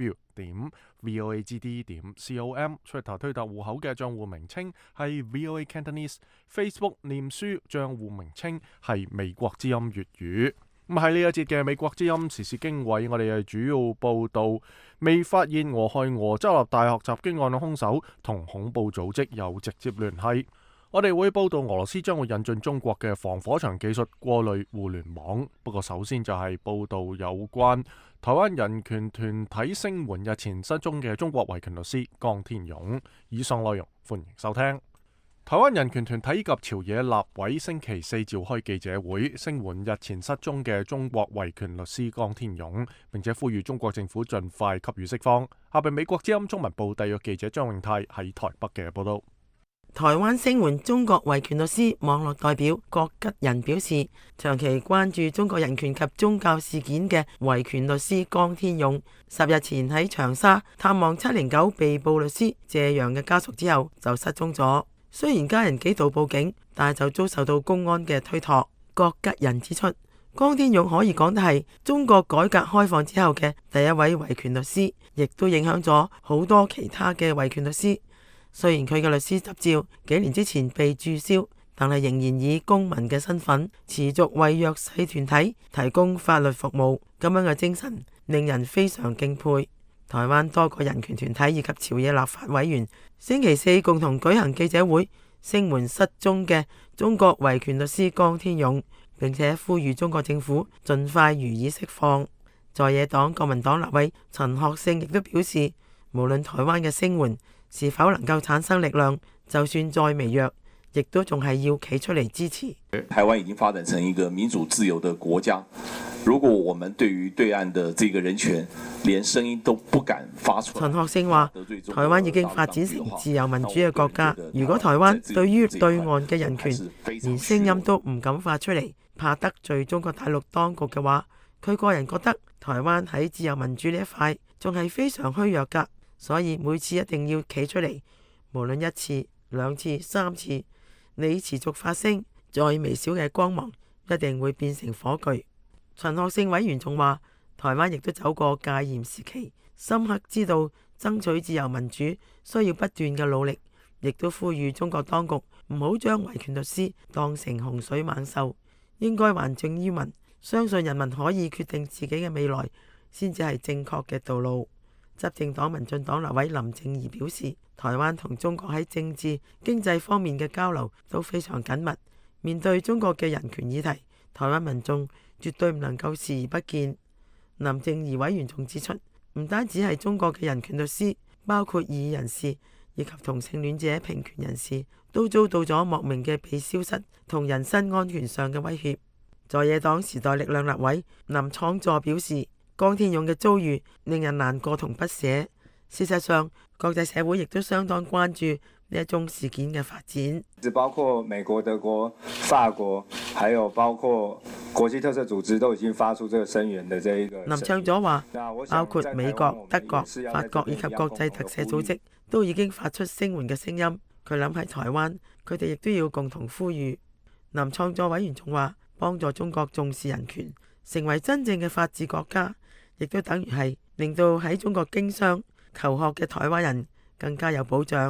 3w.voagd.com。Twitter 推特戶口嘅賬戶名稱係 VOA Cantonese。Facebook 臉書賬戶名稱係美國之音粵語。咁喺呢一節嘅美國之音時事經緯，我哋係主要報道未發現俄亥俄州立大學襲擊案嘅兇手同恐怖組織有直接聯繫。我哋會報道俄羅斯將會引進中國嘅防火牆技術過濾互聯網。不過首先就係報道有關台灣人權團體聲援日前失蹤嘅中國維權律師江天勇。以上內容歡迎收聽。台灣人權團體及朝野立委星期4召開記者會，聲援日前失蹤嘅中國維權律師江天勇，並且呼籲中國政府盡快給予釋放。下邊美國之音中文部特約記者張永泰喺台北嘅報道。 台灣聲援中國維權律師網絡代表郭吉仁表示，長期關注中國人權及宗教事件嘅維權律師江天勇，10日前喺長沙探望709被捕律師謝陽嘅家屬之後就失蹤咗。雖然家人幾度報警，但係就遭受到公安嘅推託。郭吉仁指出，江天勇可以講得係中國改革開放之後嘅第一位維權律師，亦都影響咗好多其他嘅維權律師。雖然佢嘅律師執照幾年之前被註銷，但係仍然以公民嘅身份持續為弱勢團體提供法律服務，咁樣嘅精神令人非常敬佩。台灣多個人權團體以及朝野立法委員星期4共同舉行記者會，聲援失蹤嘅中國維權律師江天勇，並且呼籲中國政府盡快予以釋放。在野黨國民黨立委陳學聖亦都表示，無論台灣嘅聲援是否能夠產生力量，就算再微弱，亦都仲係要企出嚟支持。 台灣已經發展成一個民主自由的國家，如果我們對於對岸的這個人權連聲音都不敢發出， 陳學聖話，台灣已經發展成自由民主嘅國家，如果台灣對於對岸嘅人權連聲音都唔敢發出嚟，怕得罪中國大陸當局嘅話，佢個人覺得台灣喺自由民主呢一塊仲係非常虛弱㗎，所以每次一定要企出嚟，無論1次、2次、3次，你持續發聲，再微小嘅光芒一定會變成火炬。陳學聖委員仲話，台灣亦都走過戒嚴時期，深刻知道爭取自由民主需要不斷嘅努力，亦都呼籲中國當局唔好將維權律師當成洪水猛獸，應該還政於民，相信人民可以決定自己嘅未來，先至係正確嘅道路。執政黨民進黨立委林靜儀表示，台灣同中國喺政治、經濟方面嘅交流都非常緊密。面對中國嘅人權議題，台灣民眾絕對唔能夠視而不見。林靜儀委員仲指出，唔單止係中國嘅人權律師，包括異議人士以及同性戀者平權人士，都遭到咗莫名嘅被消失同人身安全上嘅威脅。在野黨時代力量立委林昶佐表示，江天勇嘅遭遇令人難過同不捨。事實上，國際社會亦都相當關注呢一宗事件嘅發展。 包括美國、德國、法國，還有包括國際特赦組織都已經發出這個聲援的這一個。 林昶佐話，包括美國、德國、法國以及國際特赦組織都已經發出聲援嘅聲音。佢諗喺台灣，佢哋亦都要共同呼籲。林昶佐委員仲話，幫助中國重視人權，成為真正嘅法治國家，亦都等於係令到喺中國經商求學嘅台灣人更加有保障。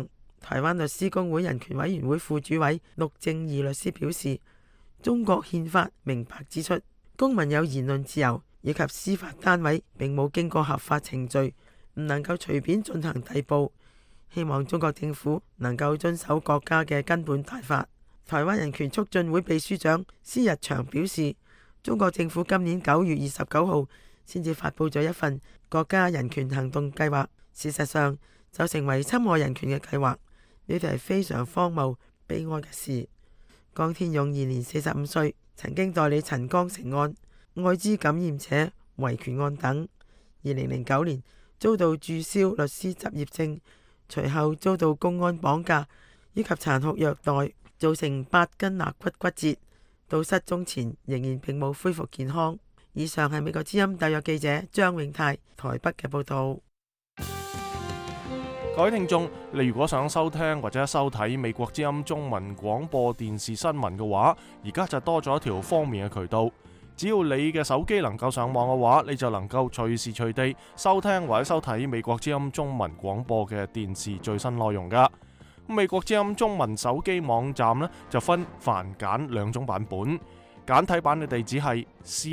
台灣律師公會人權委員會副主委陸正義律師表示，中國憲法明白指出，公民有言論自由，以及司法單位並冇經過合法程序，唔能夠隨便進行逮捕。希望中國政府能夠遵守國家嘅根本大法。台灣人權促進會秘書長施日祥表示，中國政府今年9月29號先至發布咗一份國家人權行動計劃，事實上就成為侵害人權嘅計劃。呢啲係非常荒謬悲哀嘅事。江天勇現年45歲，曾經代理陳江成案、艾滋感染者維權案等。2009年遭到註銷律師執業證，隨後遭到公安綁架以及殘酷虐待，造成8根肋骨骨折，到失蹤前仍然並冇恢復健康。以上係美國之音特約記者張永泰台北嘅報道。 各位聽眾，你如果想收聽或者收睇美國之音中文廣播電視新聞嘅話，而家就多咗一條方便嘅渠道。只要你嘅手機能夠上網嘅話，你就能夠隨時隨地收聽或者收睇美國之音中文廣播嘅電視最新內容噶。美國之音中文手機網站呢，就分繁簡兩種版本，簡體版嘅地址係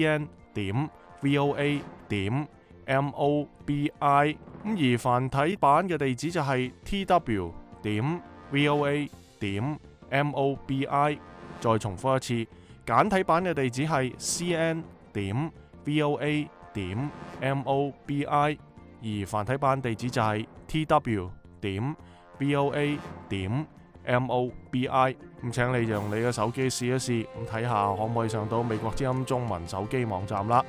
cn.voa.mobi， 而繁體版嘅地址就係 tw.voa.mobi。 再重複一次，簡體版嘅地址係 cn.voa.mobi， 而繁體版地址就係 tw.voa.mobi。 咁請你用你嘅手機試一試，咁睇下可唔可以上到美國之音中文手機網站啦。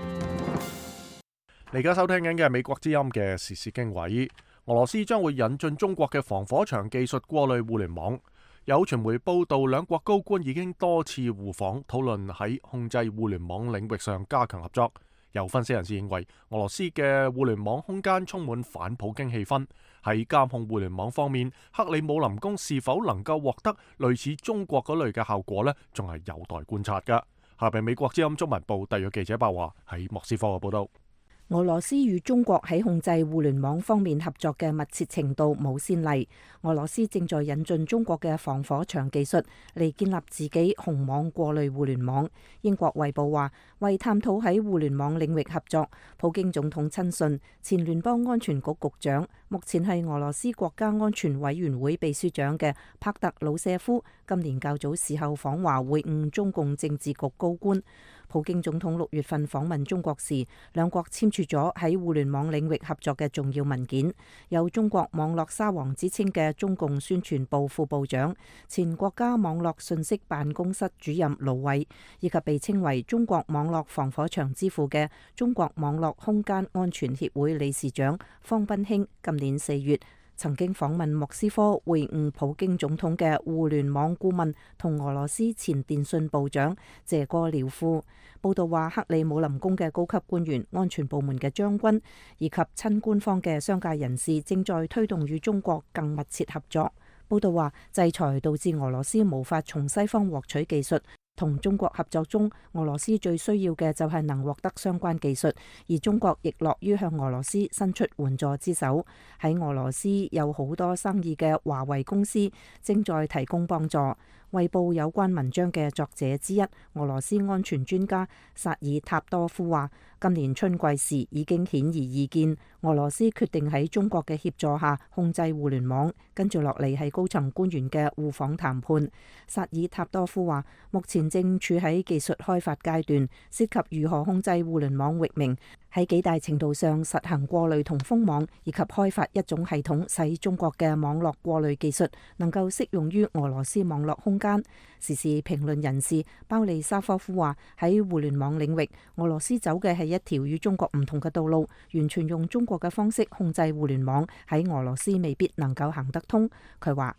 你而家收聽緊嘅係美國之音嘅時事經緯。俄羅斯將會引進中國嘅防火牆技術過濾互聯網。有傳媒報道，兩國高官已經多次互訪，討論喺控制互聯網領域上加強合作。有分析人士認為，俄羅斯嘅互聯網空間充滿反普京氣氛。喺監控互聯網方面，克里姆林宮是否能夠獲得類似中國嗰類嘅效果呢？仲係有待觀察㗎。下邊美國之音中文部特約記者白華喺莫斯科嘅報道。 俄羅斯與中國喺控制互聯網方面合作嘅密切程度冇先例。俄羅斯正在引進中國嘅防火牆技術嚟建立自己紅網過濾互聯網。英國衛報話，為探討喺互聯網領域合作，普京總統親信前聯邦安全局局長，目前係俄羅斯國家安全委員會秘書長嘅帕特魯舍夫，今年較早時候訪華會晤中共政治局高官。普京總統6月份訪問中國時，兩國簽署咗喺互聯網領域合作嘅重要文件。有中國網絡沙皇之稱嘅中共宣傳部副部長、前國家網絡信息辦公室主任盧偉，以及被稱為中國網絡防火牆之父嘅中國網絡空間安全協會理事長方斌興，今年4月曾經訪問莫斯科會晤普京總統嘅互聯網顧問同俄羅斯前電信部長謝戈廖夫。報道話，克里姆林宮嘅高級官員、安全部門嘅將軍以及親官方嘅商界人士正在推動與中國更密切合作。報道話，制裁導致俄羅斯無法從西方獲取技術。同中國合作中，俄羅斯最需要嘅就係能獲得相關技術，而中國亦樂於向俄羅斯伸出援助之手。喺俄羅斯有好多生意嘅華為公司正在提供幫助。衛報有關文章嘅作者之一，俄羅斯安全專家薩爾塔多夫話，今年春季時已經顯而易見，俄羅斯決定喺中國嘅協助下控制互聯網。跟住落嚟係高層官員嘅互訪談判。薩爾塔多夫話，目前正處喺技術開發階段，涉及如何控制互聯網域名，喺幾大程度上實行過濾同封網，以及開發一種系統，使中國嘅網絡過濾技術能夠適用於俄羅斯網絡空間。時事評論人士鮑利沙科夫話，喺互聯網領域，俄羅斯走嘅係一條與中國唔同嘅道路，完全用中國嘅方式控制互聯網，喺俄羅斯未必能夠行得通。佢話，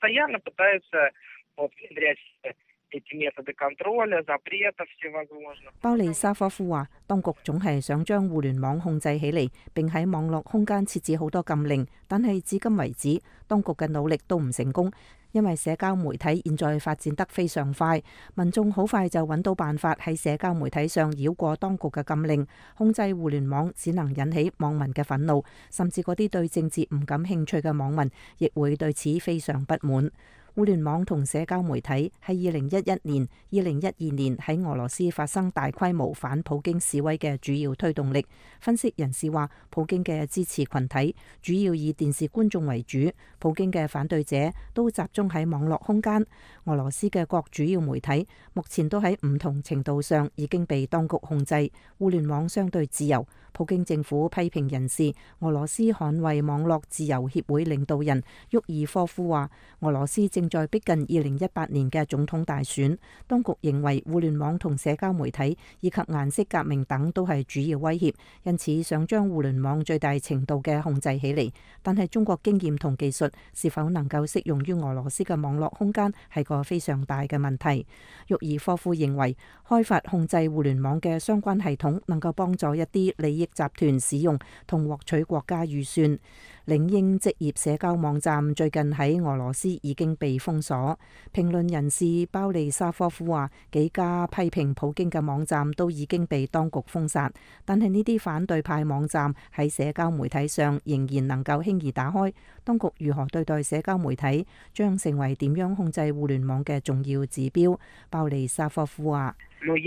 鮑利沙科夫話，當局總係想將互聯網控制起嚟，並喺網絡空間設置好多禁令，但係至今為止，當局嘅努力都唔成功。 因為社交媒體現在發展得非常快，民眾好快就揾到辦法喺社交媒體上繞過當局嘅禁令，控制互聯網，只能引起網民嘅憤怒，甚至嗰啲對政治唔感興趣嘅網民亦會對此非常不滿。互聯網同社交媒體係2011年、2012年喺俄羅斯發生大規模反普京示威嘅主要推動力。分析人士話，普京嘅支持群體主要以電視觀眾為主，普京嘅反對者都集中喺網絡空間。俄羅斯嘅各主要媒體目前都喺唔同程度上已經被當局控制，互聯網相對自由。普京政府批評人士，俄羅斯捍衛網絡自由協會領導人沃爾科夫話，俄羅斯正在逼近2018年嘅總統大選，當局認為互聯網同社交媒體以及顏色革命等都係主要威脅，因此想將互聯網最大程度嘅控制起嚟。但係中國經驗同技術是否能夠適用於俄羅斯嘅網絡空間係個非常大嘅問題。沃爾科夫認為，開發控制互聯網嘅相關系統能夠幫助一啲利益集團使用同獲取國家預算。領英職業社交網站最近喺俄羅斯已經被封鎖。評論人士鮑利沙科夫話，幾家批評普京嘅網站都已經被當局封殺，但係呢啲反對派網站喺社交媒體上仍然能夠輕易打開。當局如何對待社交媒體，將成為點樣控制互聯網嘅重要指標。鮑利沙科夫話，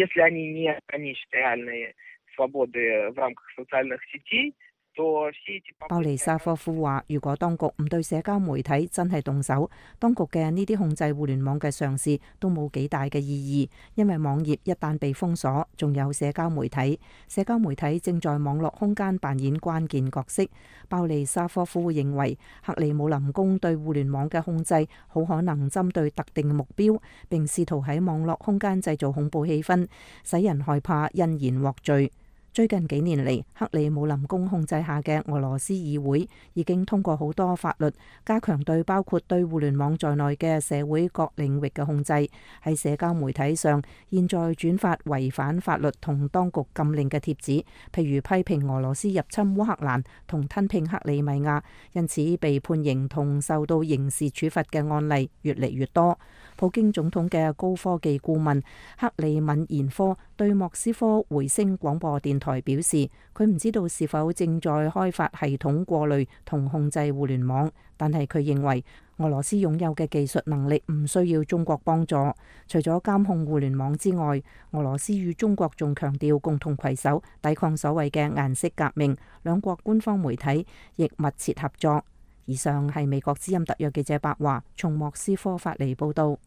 鮑利沙科夫話，如果當局唔對社交媒體真係動手，當局嘅呢啲控制互聯網嘅嘗試都冇幾大嘅意義，因為網頁一旦被封鎖，仲有社交媒體，社交媒體正在網絡空間扮演關鍵角色。鮑利沙科夫認為，克里姆林宮對互聯網嘅控制好可能針對特定目標，並試圖喺網絡空間製造恐怖氣氛，使人害怕因言獲罪。最近幾年嚟，克里姆林宮控制下嘅俄羅斯議會已經通過好多法律，加強對包括對互聯網在內嘅社會各領域嘅控制。喺社交媒體上，現在轉發違反法律同當局禁令嘅貼子，譬如批評俄羅斯入侵烏克蘭同吞併克里米亞，因此被判刑同受到刑事處罰嘅案例越嚟越多。普京總統嘅高科技顧問克里敏延科對莫斯科回聲廣播電台表示，佢唔知道是否正在開發系統過濾同控制互聯網，但係佢認為俄羅斯擁有嘅技術能力唔需要中國幫助。除咗監控互聯網之外，俄羅斯與中國仲強調共同攜手抵抗所謂嘅顏色革命，兩國官方媒體亦密切合作。以上係美國之音特約記者白華從莫斯科發嚟報道。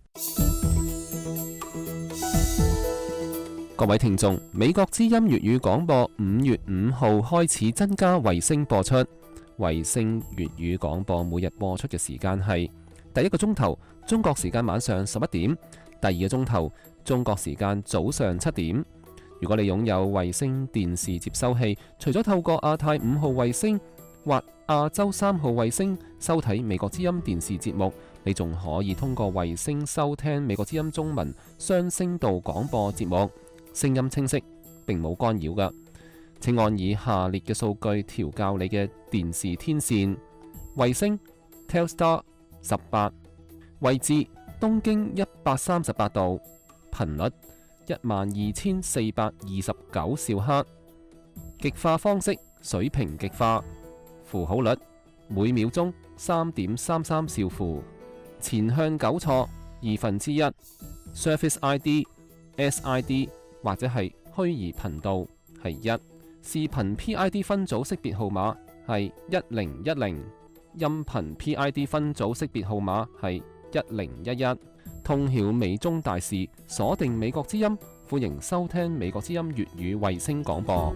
各位聽眾，美國之音粵語廣播5月5號開始增加衛星播出。衛星粵語廣播每日播出嘅時間係第一個鐘頭中國時間晚上11點，第二個鐘頭中國時間早上7點。如果你擁有衛星電視接收器，除咗透過亞太5號衛星或亞洲3號衛星收睇美國之音電視節目，你仲可以通過衛星收聽美國之音中文雙聲道廣播節目，聲音清晰，並冇干擾㗎。請按以下列嘅數據調校你嘅電視天線：衛星 Telstar 18，位置東經138度，頻率12429兆赫，極化方式水平極化，符號率每秒鐘3.33兆符，前向糾錯1/2， Surface ID、SID 或者係虛擬頻道係1，視頻 PID 分組識別號碼係1010，音頻 PID 分組識別號碼係1011。通曉美中大事，鎖定美國之音，歡迎收聽美國之音粵語衛星廣播。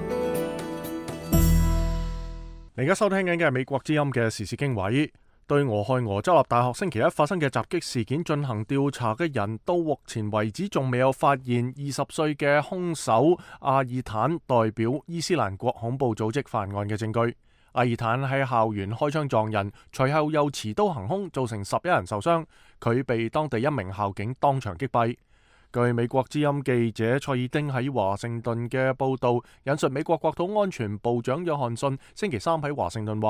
你而家收聽緊嘅係美國之音嘅時事經緯。對俄亥俄州立大學星期一發生嘅襲擊事件進行調查嘅人，到目前為止仲未有發現20歲嘅兇手阿爾坦代表伊斯蘭國恐怖組織犯案嘅證據。阿爾坦喺校園開槍撞人，隨後又持刀行兇，造成11人受傷。佢被當地一名校警當場擊斃。據美國之音記者蔡爾丁喺華盛頓嘅報導，引述美國國土安全部長約翰遜星期三喺華盛頓話，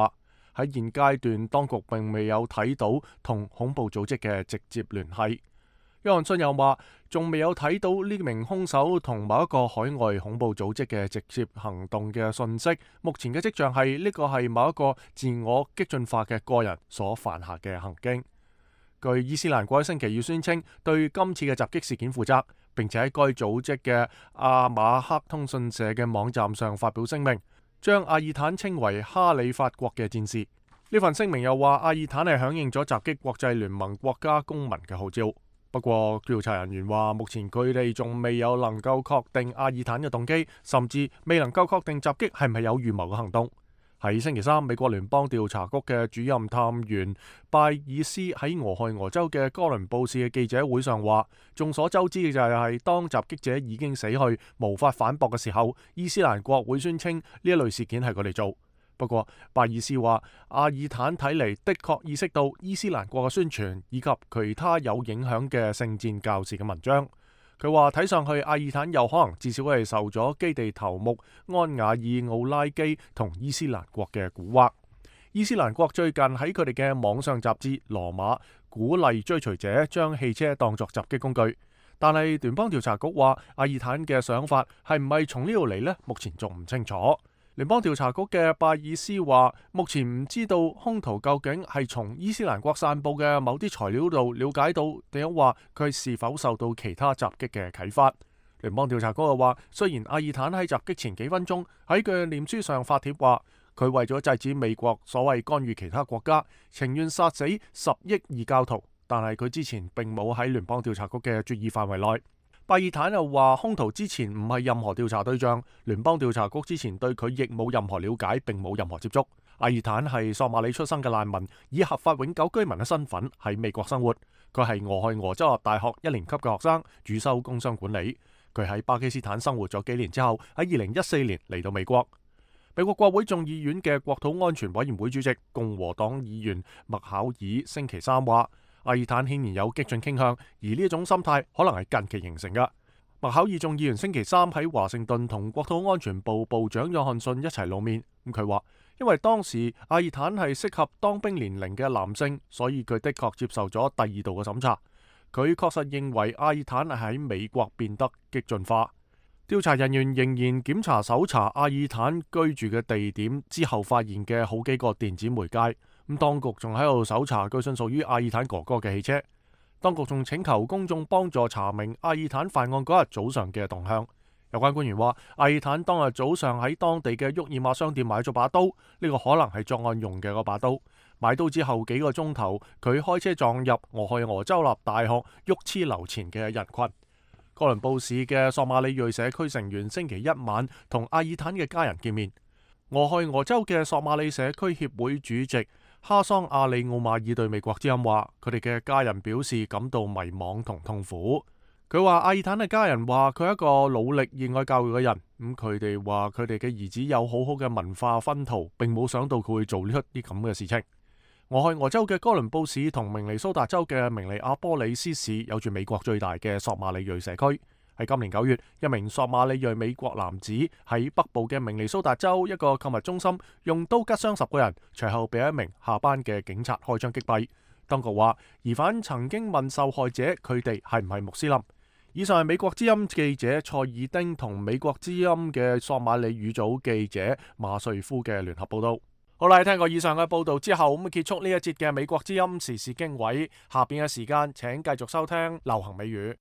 喺現階段當局並未有睇到同恐怖組織嘅直接聯繫。約翰遜又話，仲未有睇到呢名兇手同某一個海外恐怖組織嘅直接行動嘅訊息。目前嘅跡象係呢個係某一個自我激進化嘅個人所犯下嘅行徑。據伊斯蘭國喺星期二宣稱對今次嘅襲擊事件負責，並且喺該組織嘅阿馬克通訊社嘅網站上發表聲明，將阿爾坦稱為哈里發國嘅戰士。呢份聲明又話，阿爾坦係響應咗襲擊國際聯盟國家公民嘅號召。不過調查人員話，目前佢哋仲未有能夠確定阿爾坦嘅動機，甚至未能夠確定襲擊係唔係有預謀嘅行動。喺星期三，美國聯邦調查局嘅主任探員拜爾斯喺俄亥俄州嘅哥倫布市嘅記者會上話，眾所周知嘅就係當襲擊者已經死去，無法反駁嘅時候，伊斯蘭國會宣稱呢一類事件係佢哋做。不過，拜爾斯話，阿爾坦睇嚟的確意識到伊斯蘭國嘅宣傳以及其他有影響嘅聖戰教士嘅文章。佢話睇上去，阿爾坦有可能至少係受咗基地頭目安瓦爾奧拉基同伊斯蘭國嘅蠱惑。伊斯蘭國最近喺佢哋嘅網上雜誌《羅馬》鼓勵追隨者將汽車當作襲擊工具，但係聯邦調查局話，阿爾坦嘅想法係唔係從呢度嚟呢？目前仲唔清楚。聯邦調查局嘅拜爾斯話，目前唔知道兇徒究竟係從伊斯蘭國散布嘅某啲材料度了解到，定係話佢是否受到其他襲擊嘅啟發。聯邦調查局又話，雖然阿爾坦喺襲擊前幾分鐘喺佢嘅臉書上發帖話，佢為咗制止美國所謂干預其他國家，情願殺死10億異教徒，但係佢之前並冇喺聯邦調查局嘅注意範圍內。拜爾坦又話，兇徒之前唔係任何調查對象，聯邦調查局之前對佢亦冇任何了解，並冇任何接觸。阿爾坦係索馬里出生嘅難民，以合法永久居民嘅身份喺美國生活。佢係俄亥俄州立大學1年級嘅學生，主修工商管理。佢喺巴基斯坦生活咗幾年之後，喺2014年嚟到美國。美國國會眾議院嘅國土安全委員會主席共和黨議員麥考爾星期三話，阿爾坦顯然有激進傾向，而呢一種心態可能係近期形成嘅。麥考爾眾議員星期三喺華盛頓同國土安全部部長約翰遜一齊露面。佢話，因為當時阿爾坦係適合當兵年齡嘅男性，所以佢的確接受咗第二度嘅審查。佢確實認為阿爾坦係喺美國變得激進化。調查人員仍然檢查搜查阿爾坦居住嘅地點之後發現嘅好幾個電子媒介。當局仲喺度搜查據信屬於阿爾坦哥哥嘅汽車。當局仲請求公眾幫助查明阿爾坦犯案嗰日早上嘅動向。有關官員話，阿爾坦當日早上喺當地嘅沃爾瑪商店買咗把刀，呢個可能係作案用嘅嗰把刀。買刀之後幾個鐘頭，佢開車撞入俄亥俄州立大學沃茨樓前嘅人群。哥倫布市嘅索馬里裔社區成員星期一晚同阿爾坦嘅家人見面。俄亥俄州嘅索馬里社區協會主席哈桑阿里奧馬爾對美國之音話，佢哋嘅家人表示感到迷惘同痛苦。佢話阿爾坦嘅家人話佢係一個努力熱愛教育嘅人，佢哋話佢哋嘅兒子有好好嘅文化熏陶，並冇想到佢會做呢啲咁嘅事情。俄亥俄州嘅哥倫布市同明尼蘇達州嘅明尼阿波里斯市有住美國最大嘅索馬里裔社區。喺今年9月，一名索馬里裔美國男子喺北部嘅明尼蘇達州一個購物中心用刀拮傷10個人，隨後被一名下班嘅警察開槍擊斃。當局話，疑犯曾經問受害者佢哋係唔係穆斯林。以上係美國之音記者蔡爾丁同美國之音嘅索馬里語組記者馬瑞夫嘅聯合報道。好啦，聽過以上嘅報道之後，咁結束呢一節嘅美國之音時事經緯。下邊嘅時間，請繼續收聽流行美語。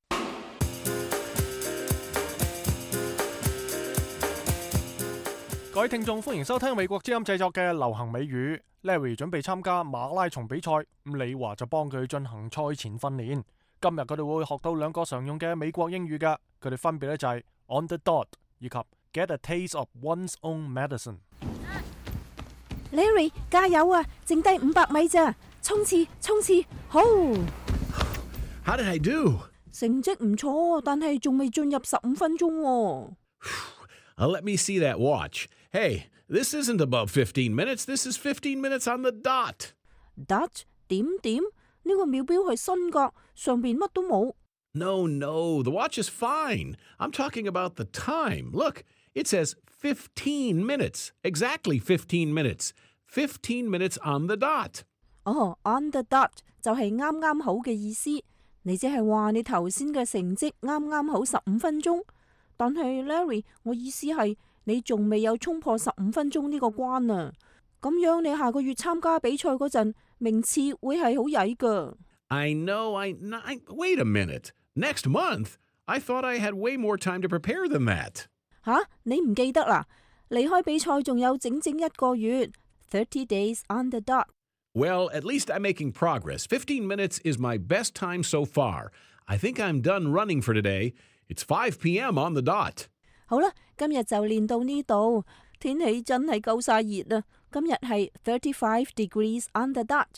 各位聽眾，歡迎收聽美國之音製作嘅流行美語。Larry 準備參加馬拉松比賽，李華就幫佢進行賽前訓練。今日佢哋會學到2個常用嘅美國英語嘅，佢哋分別咧就係 on the dot 以及 get a taste of one's own medicine。Larry 加油啊！剩低500米咋，衝刺衝刺，好 How did I do? 成績唔錯，但係仲未進入15分鐘喎。 Let me see that watch. Hey, this isn't above 15 minutes. This is 15 minutes on the dot. Dot 點點呢個秒表係新㗎，上邊乜都冇。 No, the watch is fine. I'm talking about the time. Look, it says 15 minutes. Exactly 15 minutes. 15 minutes on the dot. 哦，on the dot 就係啱啱好嘅意思。你即係話你頭先嘅成績啱啱好15分鐘，但係 Larry， 我意思係你仲未有衝破15分鐘呢個關啊。咁樣你下個月參加比賽嗰陣，名次會係好曳噶。 I know. Wait a minute. Next month? I thought I had way more time to prepare than that. 吓，你唔記得啦？離開比賽仲有整整1個月，30 days on the dot. Well, at least I'm making progress. 15 minutes is my best time so far. I think I'm done running for today. It's 5 p.m. on the dot. 好啦，今日就練到呢度。天氣真係夠晒熱啊！今日係35 degrees on the dot，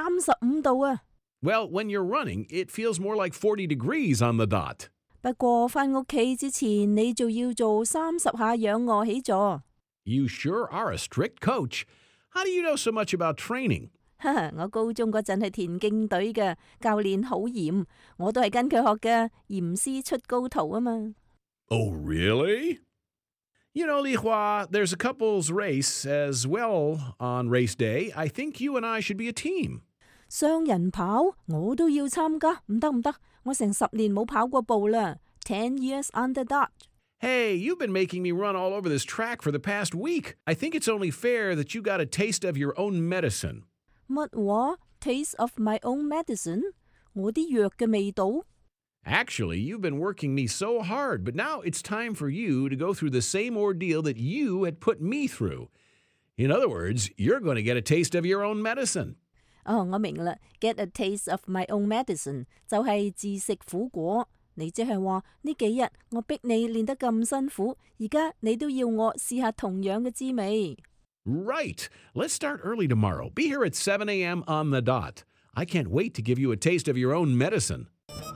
35度啊。 Well, when you're running, it feels more like 40 degrees on the dot. 不過返屋企之前，你就要做30下仰卧起坐。 You sure are a strict coach. How do you know so much about training? 我高中嗰陣係田徑隊嘅，教練好嚴，我都係跟佢學嘅，嚴師出高徒啊嘛。 Oh, really? You know, Li Hua, there's a couples race as well on race day. I think you and I should be a team. 雙人跑我都要參加，唔得，我成10年冇跑過步啦。10 years on the dot. Hey, you've been making me run all over this track for the past week. I think it's only fair that you got a taste of your own medicine. 乜話 ？Taste of my own medicine？ 我啲藥嘅味道？ Actually, you've been working me so hard, but now it's time for you to go through the same ordeal that you had put me through. In other words, you're going to get a taste of your own medicine. 哦，我明啦 ，get a taste of my own medicine 就係自食苦果。你即係話呢幾日我逼你練得咁辛苦，而家你都要我試下同樣嘅滋味。 Right. Let's start early tomorrow. Be here at 7 a.m. on the dot. I can't wait to give you a taste of your own medicine.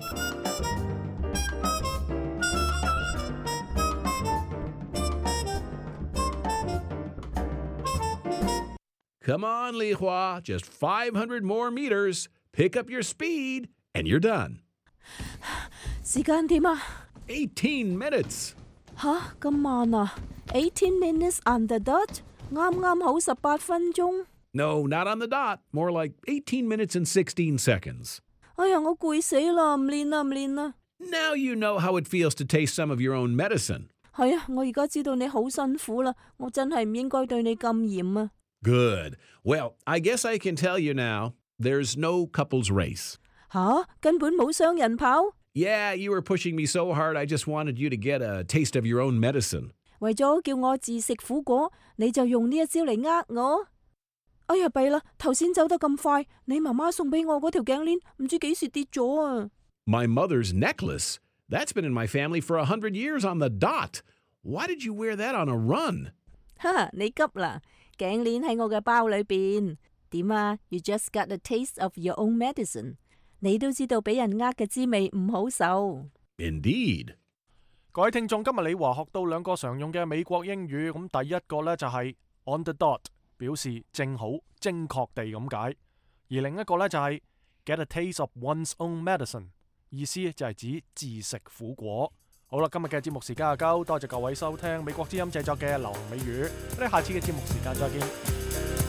Come on, Li Hua. Just 500 more meters. Pick up your speed, and you're done. 時間點啊 ？18 minutes. 吓，咁慢啊？18 minutes on the dot， 啱啱好18分鐘。 No, not on the dot. More like 18 minutes and 16 seconds. 哎呀，我攰死啦，唔練啦。 Now you know how it feels to taste some of your own medicine. 係啊，我而家知道你好辛苦啦，我真係唔應該對你咁嚴啊。 Good. Well, I guess I can tell you now, there's no couples race. 吓，根本冇雙人跑。 Yeah, you were pushing me so hard, I just wanted you to get a taste of your own medicine. 為咗叫我自食苦果，你就用呢一招嚟呃我。哎呀，弊啦！頭先走得咁快，你媽媽送俾我嗰條頸鏈唔知幾時跌咗啊！ My mother's necklace? That's been in my family for 100 years on the dot. Why did you wear that on a run? 哈，你急啦！頸鏈喺我嘅包裏邊。點啊 ？You just got a taste of your own medicine。你都知道俾人呃嘅滋味唔好受。 Indeed。 各位聽眾，今日李華學到2個常用嘅美國英語，咁第一個呢就係 on the dot， 表示正好、精確地咁解；而另一個呢就係 get a taste of one's own medicine， 意思就係指自食苦果。好啦，今日嘅節目時間就夠，多謝各位收聽美國之音製作嘅流行美語，我哋下次嘅節目時間再見。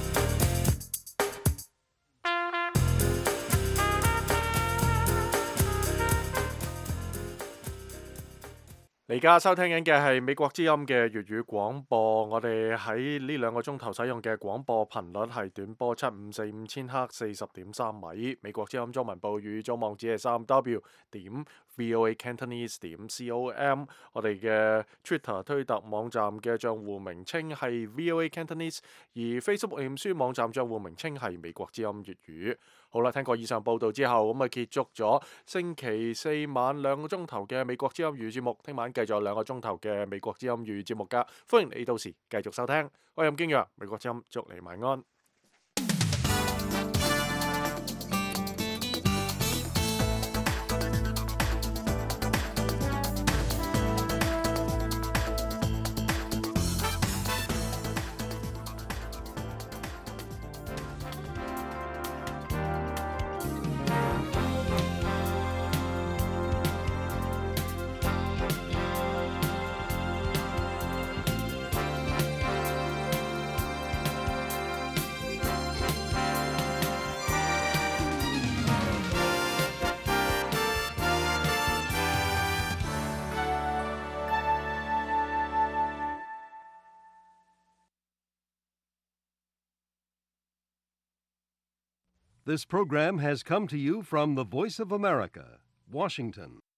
你而家收聽緊嘅係美國之音嘅粵語廣播，我哋喺呢2個鐘頭使用嘅廣播頻率係短波7545千赫40.3米。美國之音中文部語組網址係 3w.voacantonese.com， 我哋嘅 Twitter 推特網站嘅帳戶名稱係 VOA Cantonese， 而 Facebook 臉書網站帳戶名稱係美國之音粵語。好啦，聽過以上報道之後，咁結束咗星期4晚2個鐘頭嘅美國之音粵語節目，聽晚繼續有2個鐘頭嘅美國之音粵語節目㗎，歡迎你到時繼續收聽。我係任經陽，美國之音祝你晚安。 This program has come to you from the Voice of America, Washington.